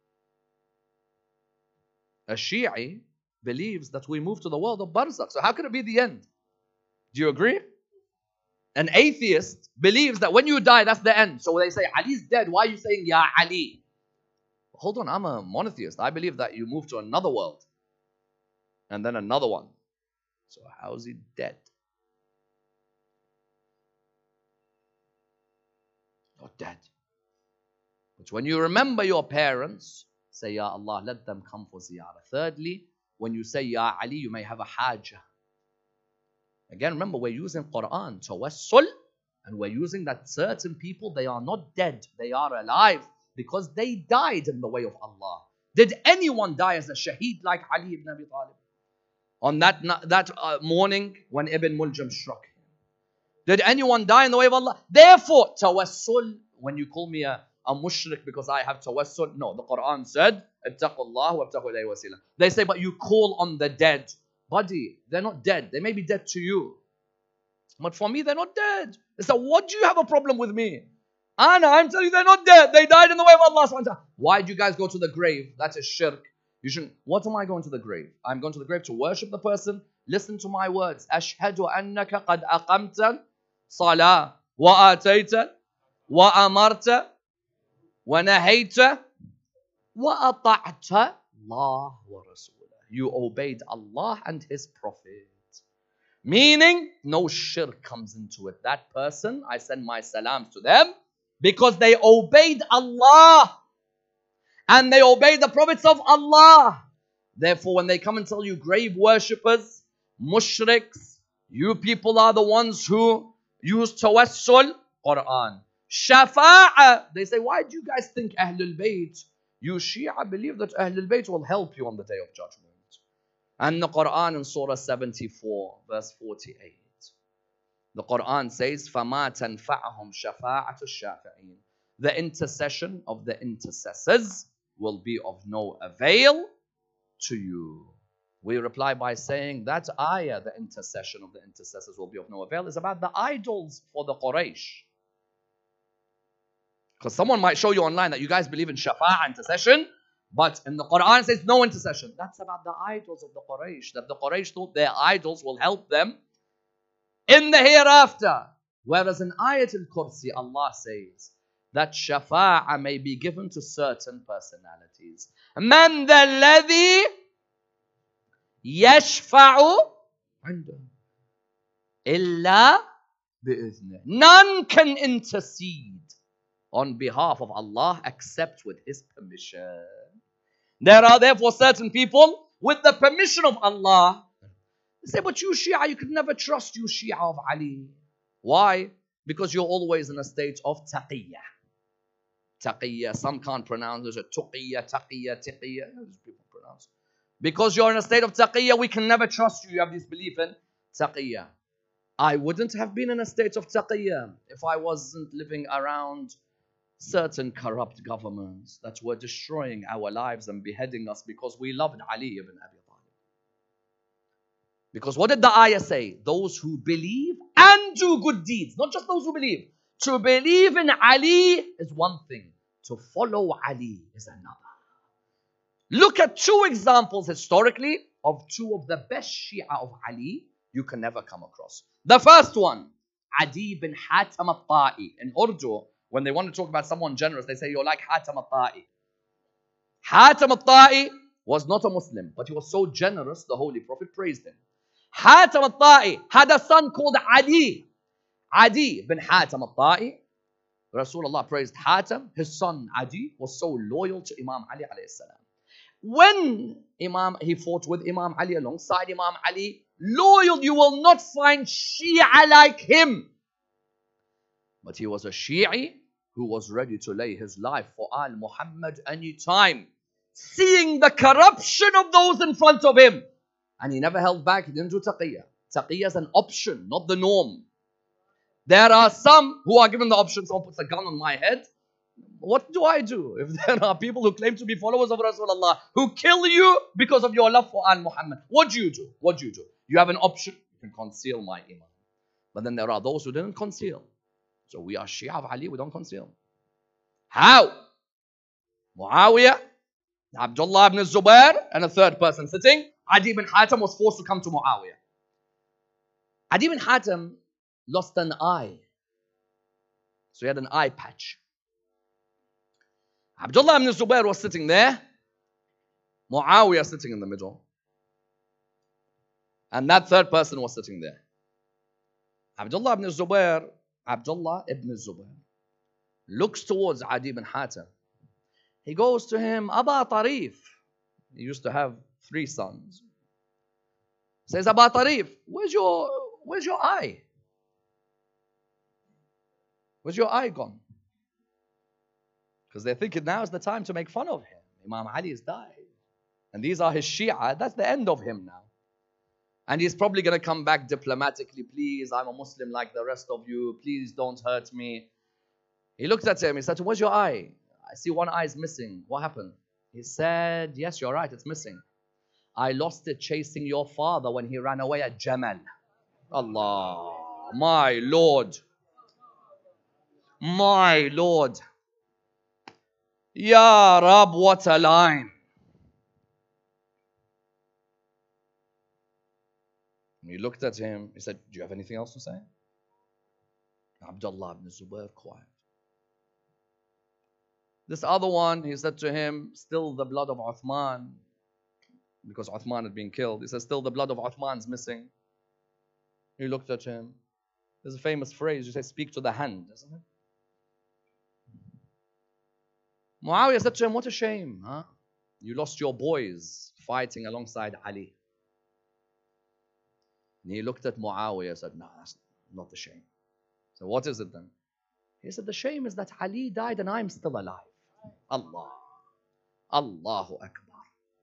A Shi'i believes that we move to the world of Barzakh. So how can it be the end? Do you agree? An atheist believes that when you die, that's the end. So when they say, Ali's dead, why are you saying, Ya Ali? Hold on, I'm a monotheist. I believe that you move to another world. And then another one. So how is he dead? Not dead. But when you remember your parents, say, Ya Allah, let them come for ziyarah. Thirdly, when you say, Ya Ali, you may have a hajah. Again, remember, we're using Quran, tawassul, and we're using that certain people, they are not dead, they are alive, because they died in the way of Allah. Did anyone die as a shaheed like Ali ibn Abi Talib? On that, that uh, morning when Ibn Muljam struck him. Did anyone die in the way of Allah? Therefore, tawassul, when you call me a a mushrik because I have tawassul. No, the Quran said, ittaqullah wa abtaghu ilayhi wasila. They say, but you call on the dead. Buddy, they're not dead. They may be dead to you. But for me, they're not dead. They say, what do you have a problem with me? Anna, I'm telling you, they're not dead. They died in the way of Allah subhanahu wa ta'ala. Why do you guys go to the grave? That is shirk. You shouldn't. What am I going to the grave? I'm going to the grave to worship the person. Listen to my words. Ashhadu annaka qad aqamta salah wa atayta wa amarta ونهيت وَأَطَعْتَ اللَّهَ وَرَسُولَهُ. You obeyed Allah and His Prophet. Meaning, no shirk comes into it. That person, I send my salams to them because they obeyed Allah and they obeyed the prophets of Allah. Therefore, when they come and tell you grave worshippers, mushriks, you people are the ones who use tawassul, Quran. Shafa'a, they say, why do you guys think Ahlul Bayt? You Shia believe that Ahlul Bayt will help you on the day of judgment. And the Quran in Surah seventy-four, verse forty-eight. The Quran says, فَمَا تَنْفَعَهُمْ شَفَاعَةُ الشَّافِعِينَ. The intercession of the intercessors will be of no avail to you. We reply by saying that ayah, the intercession of the intercessors will be of no avail, is about the idols for the Quraysh. Because someone might show you online that you guys believe in shafa'a, intercession, but in the Quran it says no intercession. That's about the idols of the Quraysh, that the Quraysh thought their idols will help them in the hereafter. Whereas in Ayatul Kursi, Allah says that shafa'a may be given to certain personalities. Man dha alladhi yashfa'u illa bi'idhnih. None can intercede on behalf of Allah except with His permission. There are therefore certain people with the permission of Allah. They say, but you Shia, you could never trust you Shia of Ali. Why? Because you're always in a state of taqiyya. Taqiyya, some can't pronounce. There's a tuqiyya, taqiyya, tiqiyya. People pronounce. Because you're in a state of taqiyya, we can never trust you. You have this belief in taqiyya. I wouldn't have been in a state of taqiyya if I wasn't living around certain corrupt governments that were destroying our lives and beheading us because we loved Ali ibn Abi Talib. Because what did the ayah say? Those who believe and do good deeds. Not just those who believe. To believe in Ali is one thing. To follow Ali is another. Look at two examples historically of two of the best Shia of Ali you can never come across. The first one, Adi bin Hatim al-Ta'i. In Urdu, when they want to talk about someone generous, they say, you're like Hatim al-Ta'i. Hatim al-Ta'i was not a Muslim, but he was so generous, the Holy Prophet praised him. Hatim al-Ta'i had a son called Adi. Adi bin Hatim al-Ta'i. Rasulullah praised Hatim. His son Adi was so loyal to Imam Ali alayhi salam. When Imam, he fought with Imam Ali alongside Imam Ali, loyal, you will not find Shia like him. But he was a Shi'i who was ready to lay his life for Al Muhammad any time, seeing the corruption of those in front of him. And he never held back. He didn't do taqiyya. Taqiyya is an option, not the norm. There are some who are given the option, someone puts a gun on my head. What do I do if there are people who claim to be followers of Rasulullah who kill you because of your love for Al Muhammad? What do you do? What do you do? You have an option. You can conceal my iman. But then there are those who didn't conceal. So we are Shia of Ali, we don't conceal. How? Muawiyah, Abdullah ibn Zubair, and a third person sitting. Adi ibn Hatim was forced to come to Muawiyah. Adi ibn Hatim lost an eye. So he had an eye patch. Abdullah ibn Zubair was sitting there. Muawiyah sitting in the middle. And that third person was sitting there. Abdullah ibn Zubair, Abdullah ibn Zubair looks towards Adi ibn Hatim. He goes to him, Aba Tarif. He used to have three sons. Says, Aba Tarif, where's your, where's your eye? Where's your eye gone? Because they're thinking now is the time to make fun of him. Imam Ali has died. And these are his Shia. That's the end of him now. And he's probably going to come back diplomatically. Please, I'm a Muslim like the rest of you. Please don't hurt me. He looked at him. He said, where's your eye? I see one eye is missing. What happened? He said, yes, you're right. It's missing. I lost it chasing your father when he ran away at Jamal. Allah, my Lord. My Lord. Ya Rab, what a line. He looked at him. He said, do you have anything else to say? Abdullah ibn Zubair quiet. This other one, he said to him, still the blood of Uthman, because Uthman had been killed. He said, still the blood of Uthman's missing. He looked at him. There's a famous phrase, you say, speak to the hand, isn't it? Muawiyah said to him, what a shame, huh? You lost your boys fighting alongside Ali. And he looked at Muawiyah and said, no, that's not the shame. So what is it then? He said, the shame is that Ali died and I'm still alive. Allah. Allahu Akbar.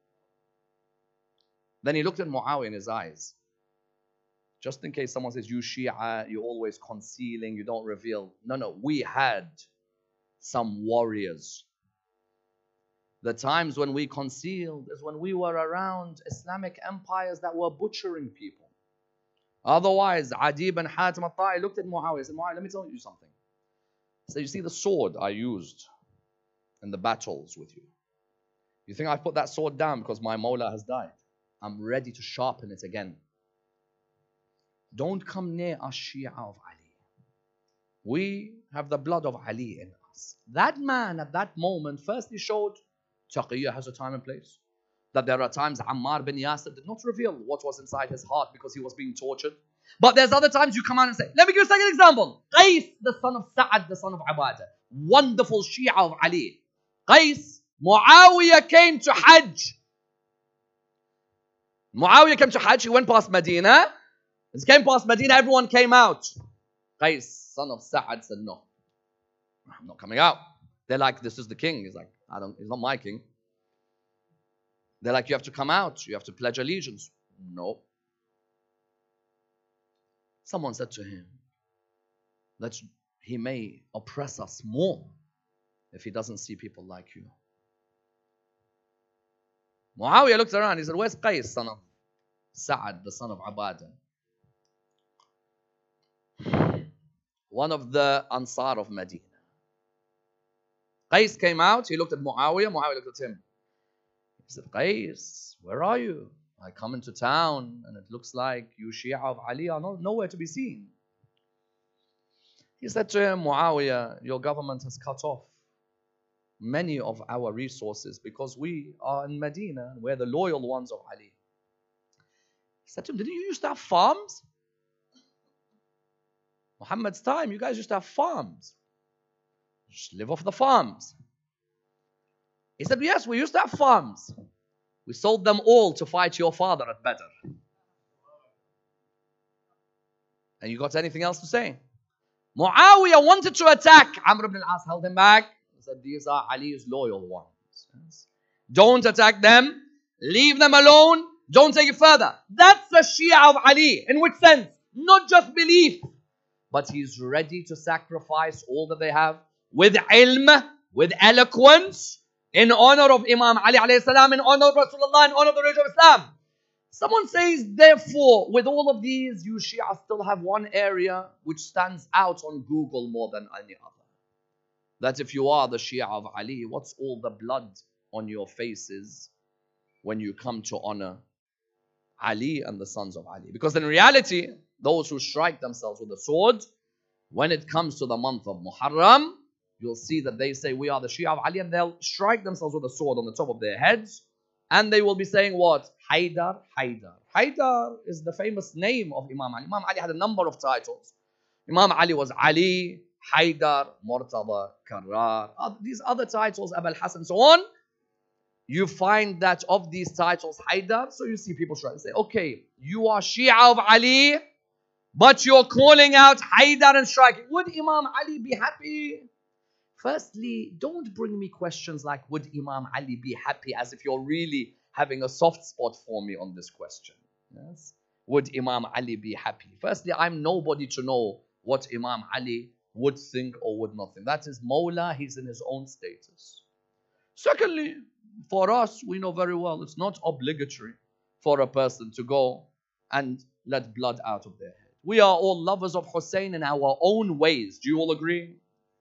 Then he looked at Muawiyah in his eyes. Just in case someone says, you Shia, you're always concealing, you don't reveal. No, no, we had some warriors. The times when we concealed is when we were around Islamic empires that were butchering people. Otherwise, Adi bin Hatim al-Ta'i looked at Muawiyah and said, Muawiyah, let me tell you something. He said, you see the sword I used in the battles with you. You think I put that sword down because my Mawla has died? I'm ready to sharpen it again. Don't come near us, Shia of Ali. We have the blood of Ali in us. That man at that moment firstly showed Taqiyya has a time and place. That there are times Ammar bin Yasir did not reveal what was inside his heart because he was being tortured. But there's other times you come out and say, let me give you a second example. Qais, the son of Sa'ad, the son of Ubadah. Wonderful Shia of Ali. Qais, Muawiyah came to Hajj. Muawiyah came to Hajj, he went past Medina. As he came past Medina, everyone came out. Qais, son of Sa'ad, said, no, I'm not coming out. They're like, this is the king. He's like, I don't, he's not my king. They're like, you have to come out. You have to pledge allegiance. No. Someone said to him that he may oppress us more if he doesn't see people like you. Muawiyah looked around. He said, where's Qais, son of Sa'ad, the son of Ubadah? One of the Ansar of Medina. Qais came out. He looked at Muawiyah. Muawiyah looked at him. He said, Qais, where are you? I come into town and it looks like you Shia of Ali are no, nowhere to be seen. He said to him, Muawiyah, your government has cut off many of our resources because we are in Medina and we're the loyal ones of Ali. He said to him, didn't you used to have farms? Muhammad's time, you guys used to have farms. Just live off the farms. He said, yes, we used to have farms. We sold them all to fight your father at Badr. And you got anything else to say? Muawiyah wanted to attack. Amr ibn al-As held him back. He said, these are Ali's loyal ones. Don't attack them. Leave them alone. Don't take it further. That's a Shia of Ali. In which sense? Not just belief. But he's ready to sacrifice all that they have with ilm, with eloquence, in honor of Imam Ali alayhi salam, in honor of Rasulullah, in honor of the religion of Islam. Someone says, therefore, with all of these, you Shia still have one area which stands out on Google more than any other. That if you are the Shia of Ali, what's all the blood on your faces when you come to honor Ali and the sons of Ali? Because in reality, those who strike themselves with a sword, when it comes to the month of Muharram, you'll see that they say, we are the Shia of Ali, and they'll strike themselves with a sword on the top of their heads, and they will be saying what? Haydar, Haydar. Haydar is the famous name of Imam Ali. Imam Ali had a number of titles. Imam Ali was Ali, Haydar, Murtada, Karrar. These other titles, Abul Hassan, so on. You find that of these titles, Haydar, so you see people try to say, okay, you are Shia of Ali, but you're calling out Haydar and striking. Would Imam Ali be happy? Firstly, don't bring me questions like, would Imam Ali be happy, as if you're really having a soft spot for me on this question. Yes? Would Imam Ali be happy? Firstly, I'm nobody to know what Imam Ali would think or would not think. That is Mawla, he's in his own status. Secondly, for us, we know very well it's not obligatory for a person to go and let blood out of their head. We are all lovers of Hussein in our own ways. Do you all agree?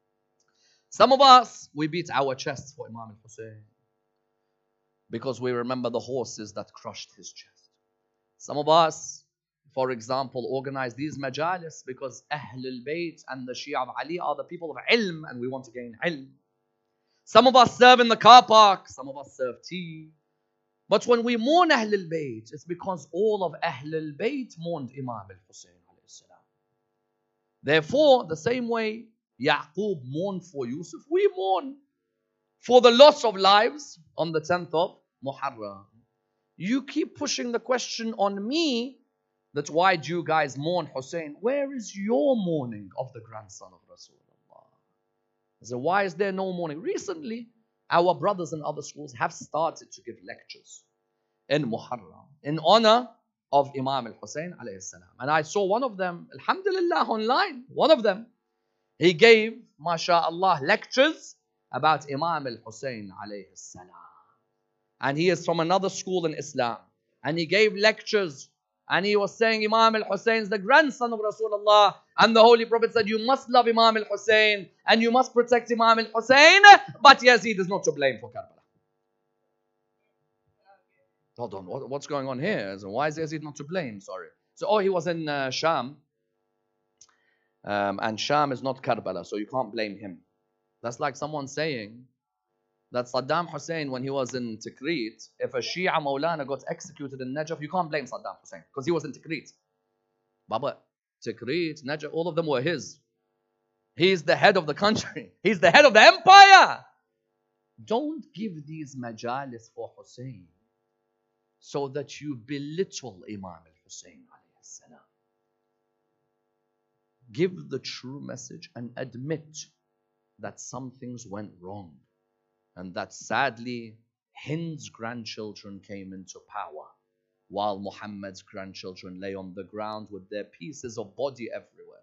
Some of us, we beat our chests for Imam al-Hussein because we remember the horses that crushed his chest. Some of us, for example, organize these majalis because Ahlul Bayt and the Shia of Ali are the people of ilm and we want to gain ilm. Some of us serve in the car park. Some of us serve tea. But when we mourn Ahlul Bayt, it's because all of Ahlul Bayt mourned Imam al-Hussein alayhi salam. Therefore, the same way Yaqub mourned for Yusuf, we mourn for the loss of lives on the tenth of Muharram. You keep pushing the question on me that why do you guys mourn Hussein? Where is your mourning of the grandson of Rasulullah? So why is there no mourning? Recently, our brothers in other schools have started to give lectures in Muharram in honor of Imam al-Hussein alayhi salam. And I saw one of them, alhamdulillah, online. One of them, he gave, mashallah, lectures about Imam al-Hussein alayhi salam. And he is from another school in Islam. And he gave lectures. And he was saying Imam al-Hussein is the grandson of Rasulullah. And the Holy Prophet said, you must love Imam al-Hussein. And you must protect Imam al-Hussein. But Yazid is not to blame for Karbala. Hold on, what, what's going on here? So why is Yazid not to blame? Sorry. So, oh, he was in uh, Sham. Um, and Sham is not Karbala, so you can't blame him. That's like someone saying that Saddam Hussein, when he was in Tikrit, if a Shia Maulana got executed in Najaf, you can't blame Saddam Hussein because he was in Tikrit. Baba, Tikrit, Najaf, all of them were his. He's the head of the country. He's the head of the empire. Don't give these majalis for Hussein so that you belittle Imam al-Hussein alayhi salam. Give the true message and admit that some things went wrong. And that sadly, Hind's grandchildren came into power while Muhammad's grandchildren lay on the ground with their pieces of body everywhere.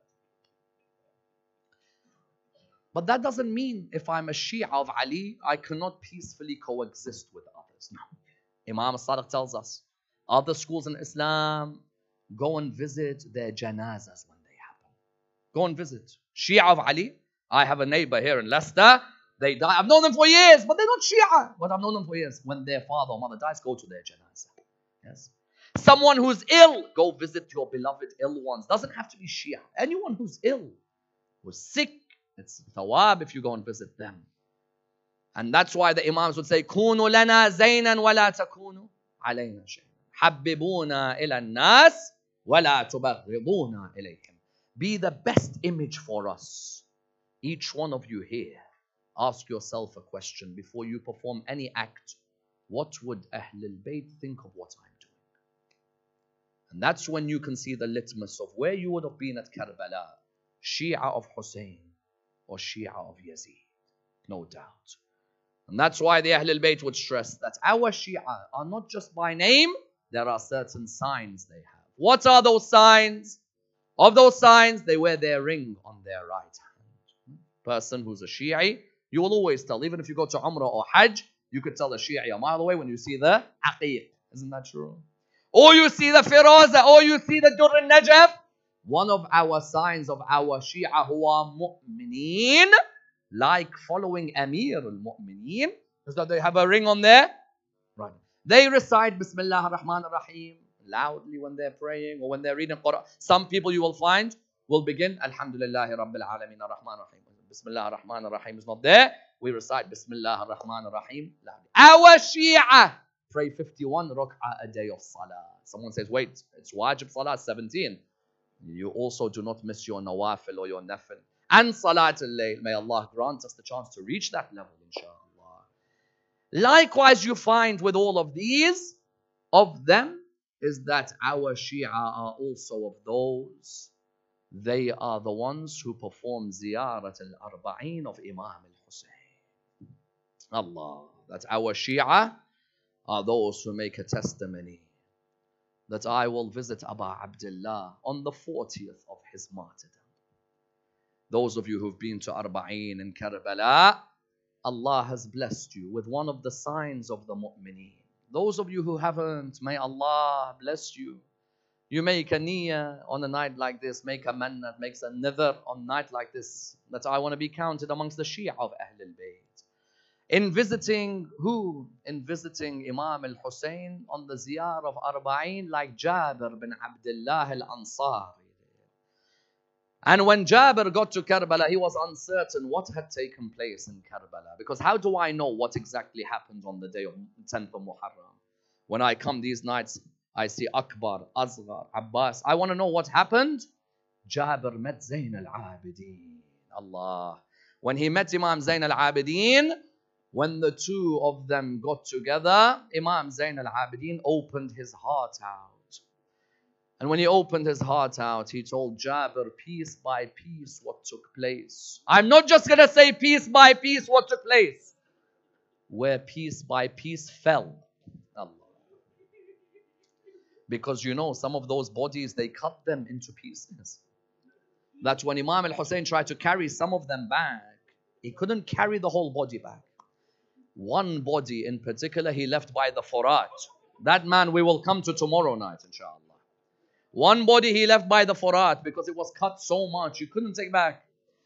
But that doesn't mean if I'm a Shia of Ali, I cannot peacefully coexist with others. No. Imam al-Sadiq tells us, other schools in Islam, go and visit their janazas when they happen. Go and visit. Shia of Ali, I have a neighbor here in Leicester. They die. I've known them for years, but they're not Shia. But I've known them for years. When their father or mother dies, go to their janazah. Yes. Someone who's ill, go visit your beloved ill ones. Doesn't have to be Shia. Anyone who's ill, who's sick, it's thawab if you go and visit them. And that's why the Imams would say, كونوا لنا زينا ولا تكونوا علينا شيئا. حببونا إلى الناس ولا تبغضونا إليهم. Be the best image for us. Each one of you here, ask yourself a question before you perform any act. What would Ahlul Bayt think of what I'm doing? And that's when you can see the litmus of where you would have been at Karbala. Shia of Hussein or Shia of Yazid. No doubt. And that's why the Ahlul Bayt would stress that our Shia are not just by name, there are certain signs they have. What are those signs? Of those signs, they wear their ring on their right hand. Person who's a Shi'i, you will always tell, even if you go to Umrah or Hajj, you could tell a Shi'i a mile away when you see the Aqiq. Isn't that true? Or you see the Firaza, or you see the Durr al-Najaf. One of our signs of our Shia who are mu'mineen, like following Amir al-Mu'mineen, is that they have a ring on there. Right. They recite Bismillah ar-Rahman ar-Rahim loudly when they're praying or when they're reading Quran. Some people you will find will begin Alhamdulillahi Rabbil Alameen ar-Rahman ar-Rahim. Bismillah ar-Rahman ar-Rahim is not there. We recite Bismillah ar-Rahman ar-Rahim loudly. Our Shia pray fifty-one rak'ah a day of salah. Someone says, wait, it's wajib salah seventeen. You also do not miss your nawafil or your nafil. And salat al-layl. May Allah grant us the chance to reach that level, inshallah. Likewise, you find with all of these, of them, is that our Shia are also of those. They are the ones who perform ziyarat al-arba'een of Imam al-Hussein. Allah. That our Shia are those who make a testimony that I will visit Abu Abdullah on the fortieth of his martyrdom. Those of you who've been to Arba'een in Karbala, Allah has blessed you with one of the signs of the mu'mineen. Those of you who haven't, may Allah bless you. You make a niyyah on a night like this, make a mannat, makes a nidhr on a night like this, that I want to be counted amongst the Shia of Ahlul Bayt. In visiting who? In visiting Imam al-Hussein on the ziyar of Arba'een, like Jabir bin Abdullah al-Ansari. And when Jabir got to Karbala, he was uncertain what had taken place in Karbala. Because how do I know what exactly happened on the day of tenth of Muharram? When I come these nights, I see Akbar, Asghar, Abbas. I want to know what happened. Jabir met Zayn al-Abidin. Allah. When he met Imam Zayn al-Abidin, when the two of them got together, Imam Zayn al-Abidin opened his heart out. And when he opened his heart out, he told Jabir, piece by piece, what took place. I'm not just going to say piece by piece what took place. Where piece by piece fell. Allah. Because you know, some of those bodies, they cut them into pieces. That's when Imam al-Hussein tried to carry some of them back. He couldn't carry the whole body back. One body in particular, he left by the Furat. That man we will come to tomorrow night, inshallah. One body he left by the Furat because it was cut so much, you couldn't take back.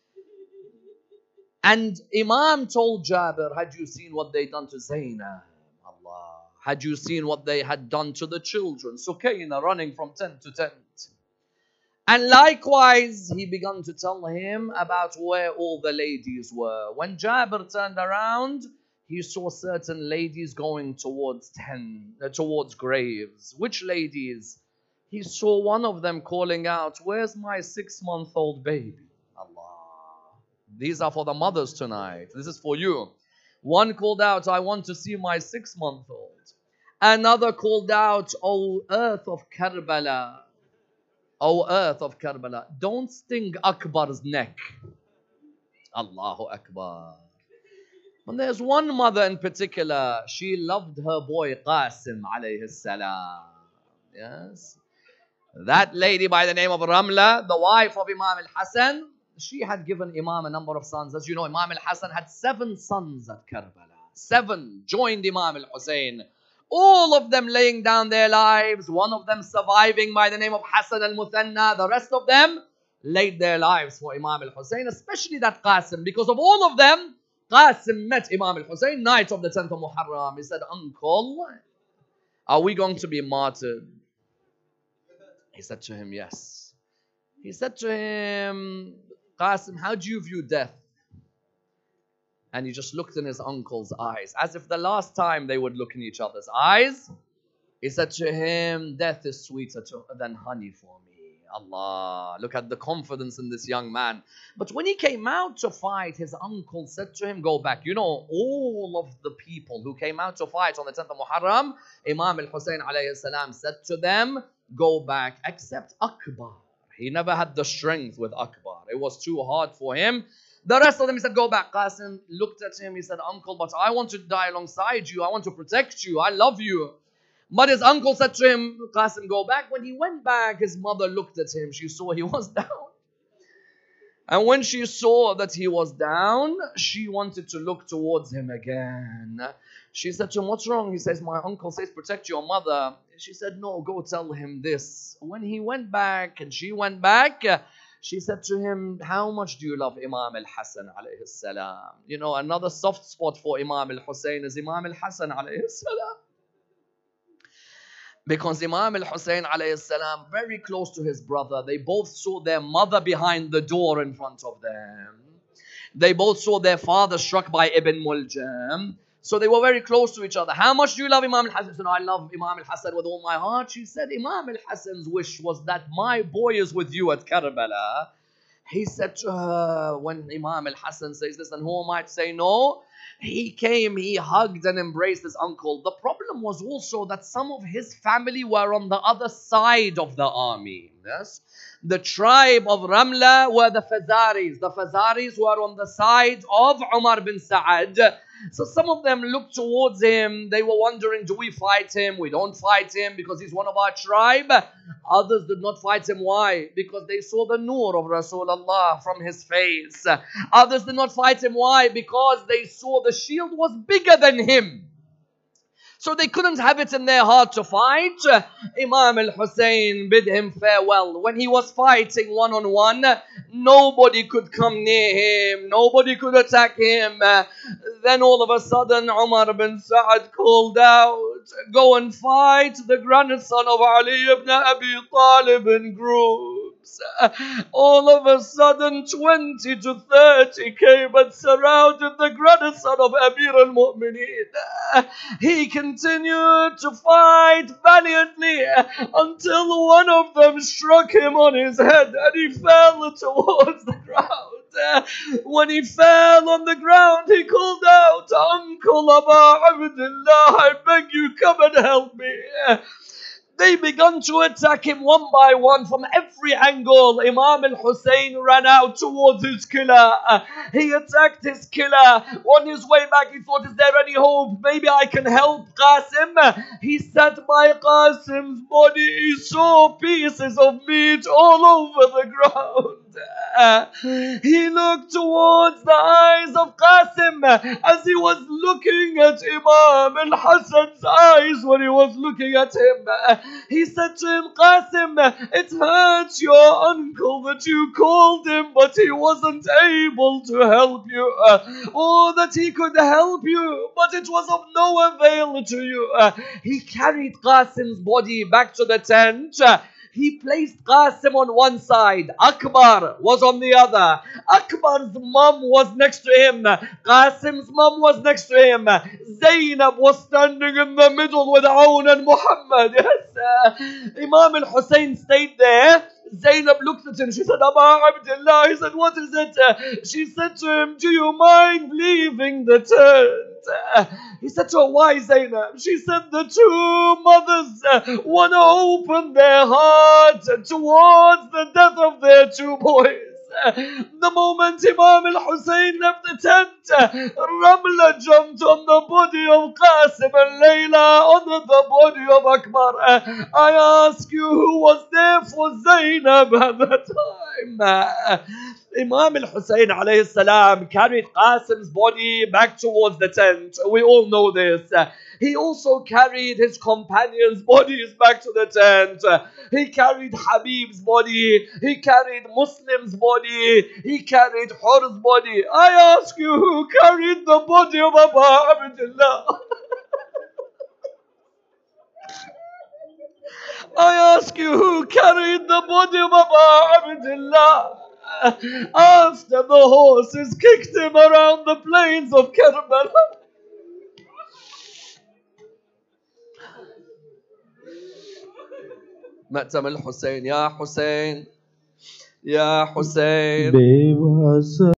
And Imam told Jabir, had you seen what they done to Zainab? Allah. Had you seen what they had done to the children? Sukaina running from tent to tent. And likewise, he began to tell him about where all the ladies were. When Jabir turned around, he saw certain ladies going towards ten, uh, towards graves. Which ladies? He saw one of them calling out, where's my six-month-old baby? Allah. These are for the mothers tonight. This is for you. One called out, I want to see my six-month-old. Another called out, O earth of Karbala. O earth of Karbala. Don't sting Akbar's neck. Allahu Akbar. And there's one mother in particular, she loved her boy Qasim alayhi salam. Yes. That lady by the name of Ramla, the wife of Imam al-Hasan, she had given Imam a number of sons. As you know, Imam al-Hasan had seven sons at Karbala. Seven joined Imam al-Hussein. All of them laying down their lives. One of them surviving by the name of Hassan al-Muthanna. The rest of them laid their lives for Imam al-Hussein, especially that Qasim. Because of all of them, Qasim met Imam al-Hussein, night of the tenth of Muharram. He said, uncle, are we going to be martyred? He said to him, yes. He said to him, Qasim, how do you view death? And he just looked in his uncle's eyes, as if the last time they would look in each other's eyes. He said to him, death is sweeter to, than honey for me. Allah, look at the confidence in this young man. But when he came out to fight, his uncle said to him, go back. You know, all of the people who came out to fight on the tenth of Muharram, Imam al-Hussein alayhi salam said to them, go back, except Akbar. He never had the strength with Akbar. It was too hard for him. The rest of them, he said, go back. Qasim looked at him. He said, uncle, but I want to die alongside you. I want to protect you. I love you. But his uncle said to him, Qasim, go back. When he went back, his mother looked at him. She saw he was down. And when she saw that he was down, she wanted to look towards him again. She said to him, what's wrong? He says, my uncle says, protect your mother. She said, no, go tell him this. When he went back and she went back, she said to him, how much do you love Imam al-Hasan alayhi salam? You know, another soft spot for Imam al-Hussein is Imam al-Hasan alayhi salam. Because Imam al-Hussein alayhi salam, very close to his brother, they both saw their mother behind the door in front of them. They both saw their father struck by Ibn Muljam. So they were very close to each other. How much do you love Imam al-Hasan? He said, I love Imam al-Hasan with all my heart. She said, Imam al-Hasan's wish was that my boy is with you at Karbala. He said to her, when Imam al-Hasan says this, and who might say no? He came, he hugged and embraced his uncle. The problem was also that some of his family were on the other side of the army. Yes? The tribe of Ramla were the Fazaris. The Fazaris were on the side of Umar bin Sa'ad. So some of them looked towards him. They were wondering, do we fight him? We don't fight him because he's one of our tribe. Others did not fight him. Why? Because they saw the nur of Rasulullah from his face. Others did not fight him. Why? Because they saw the shield was bigger than him. So they couldn't have it in their heart to fight. Imam al-Hussein bid him farewell. When he was fighting one-on-one, nobody could come near him. Nobody could attack him. Then all of a sudden, Umar bin Sa'ad called out, go and fight. The grandson of Ali ibn Abi Talib in group. troops. All of a sudden, twenty to thirty came and surrounded the grandson of Amir al-Mu'mineen. He continued to fight valiantly until one of them struck him on his head and he fell towards the ground. When he fell on the ground, he called out, "Uncle Aba Abdullah, I beg you, come and help me." They began to attack him one by one from every angle. Imam al-Hussein ran out towards his killer. He attacked his killer. On his way back, he thought, is there any hope? Maybe I can help Qasim. He sat by Qasim's body. He saw pieces of meat all over the ground. He looked towards the eyes of Qasim as he was looking at Imam al-Hasan's eyes when he was looking at him. He said to him, "Qasim, it hurts your uncle that you called him, but he wasn't able to help you, or that he could help you, but it was of no avail to you." He carried Qasim's body back to the tent. He placed Qasim on one side. Akbar was on the other. Akbar's mom was next to him. Qasim's mom was next to him. Zainab was standing in the middle with Aoun and Muhammad. Yes, uh, Imam al-Hussein stayed there. Zainab looked at him. She said, "Aba Abdullah." He said, "What is it?" She said to him, "Do you mind leaving the tent?" He said to her, "Why, Zainab?" She said, "The two mothers want to open their hearts towards the death of their two boys." The moment Imam al-Hussein left the tent, Ramla jumped on the body of Qasim and Layla on the body of Akbar. I ask you, who was there for Zainab at that time? Imam al-Hussein alayhi salam carried Qasim's body back towards the tent. We all know this. He also carried his companions' bodies back to the tent. He carried Habib's body. He carried Muslim's body. He carried Hur's body. I ask you, who carried the body of Aba Abdullah? I ask you, who carried the body of Aba Abdullah after the horses kicked him around the plains of Karbala? مأتم الحسين. يا حسين يا حسين.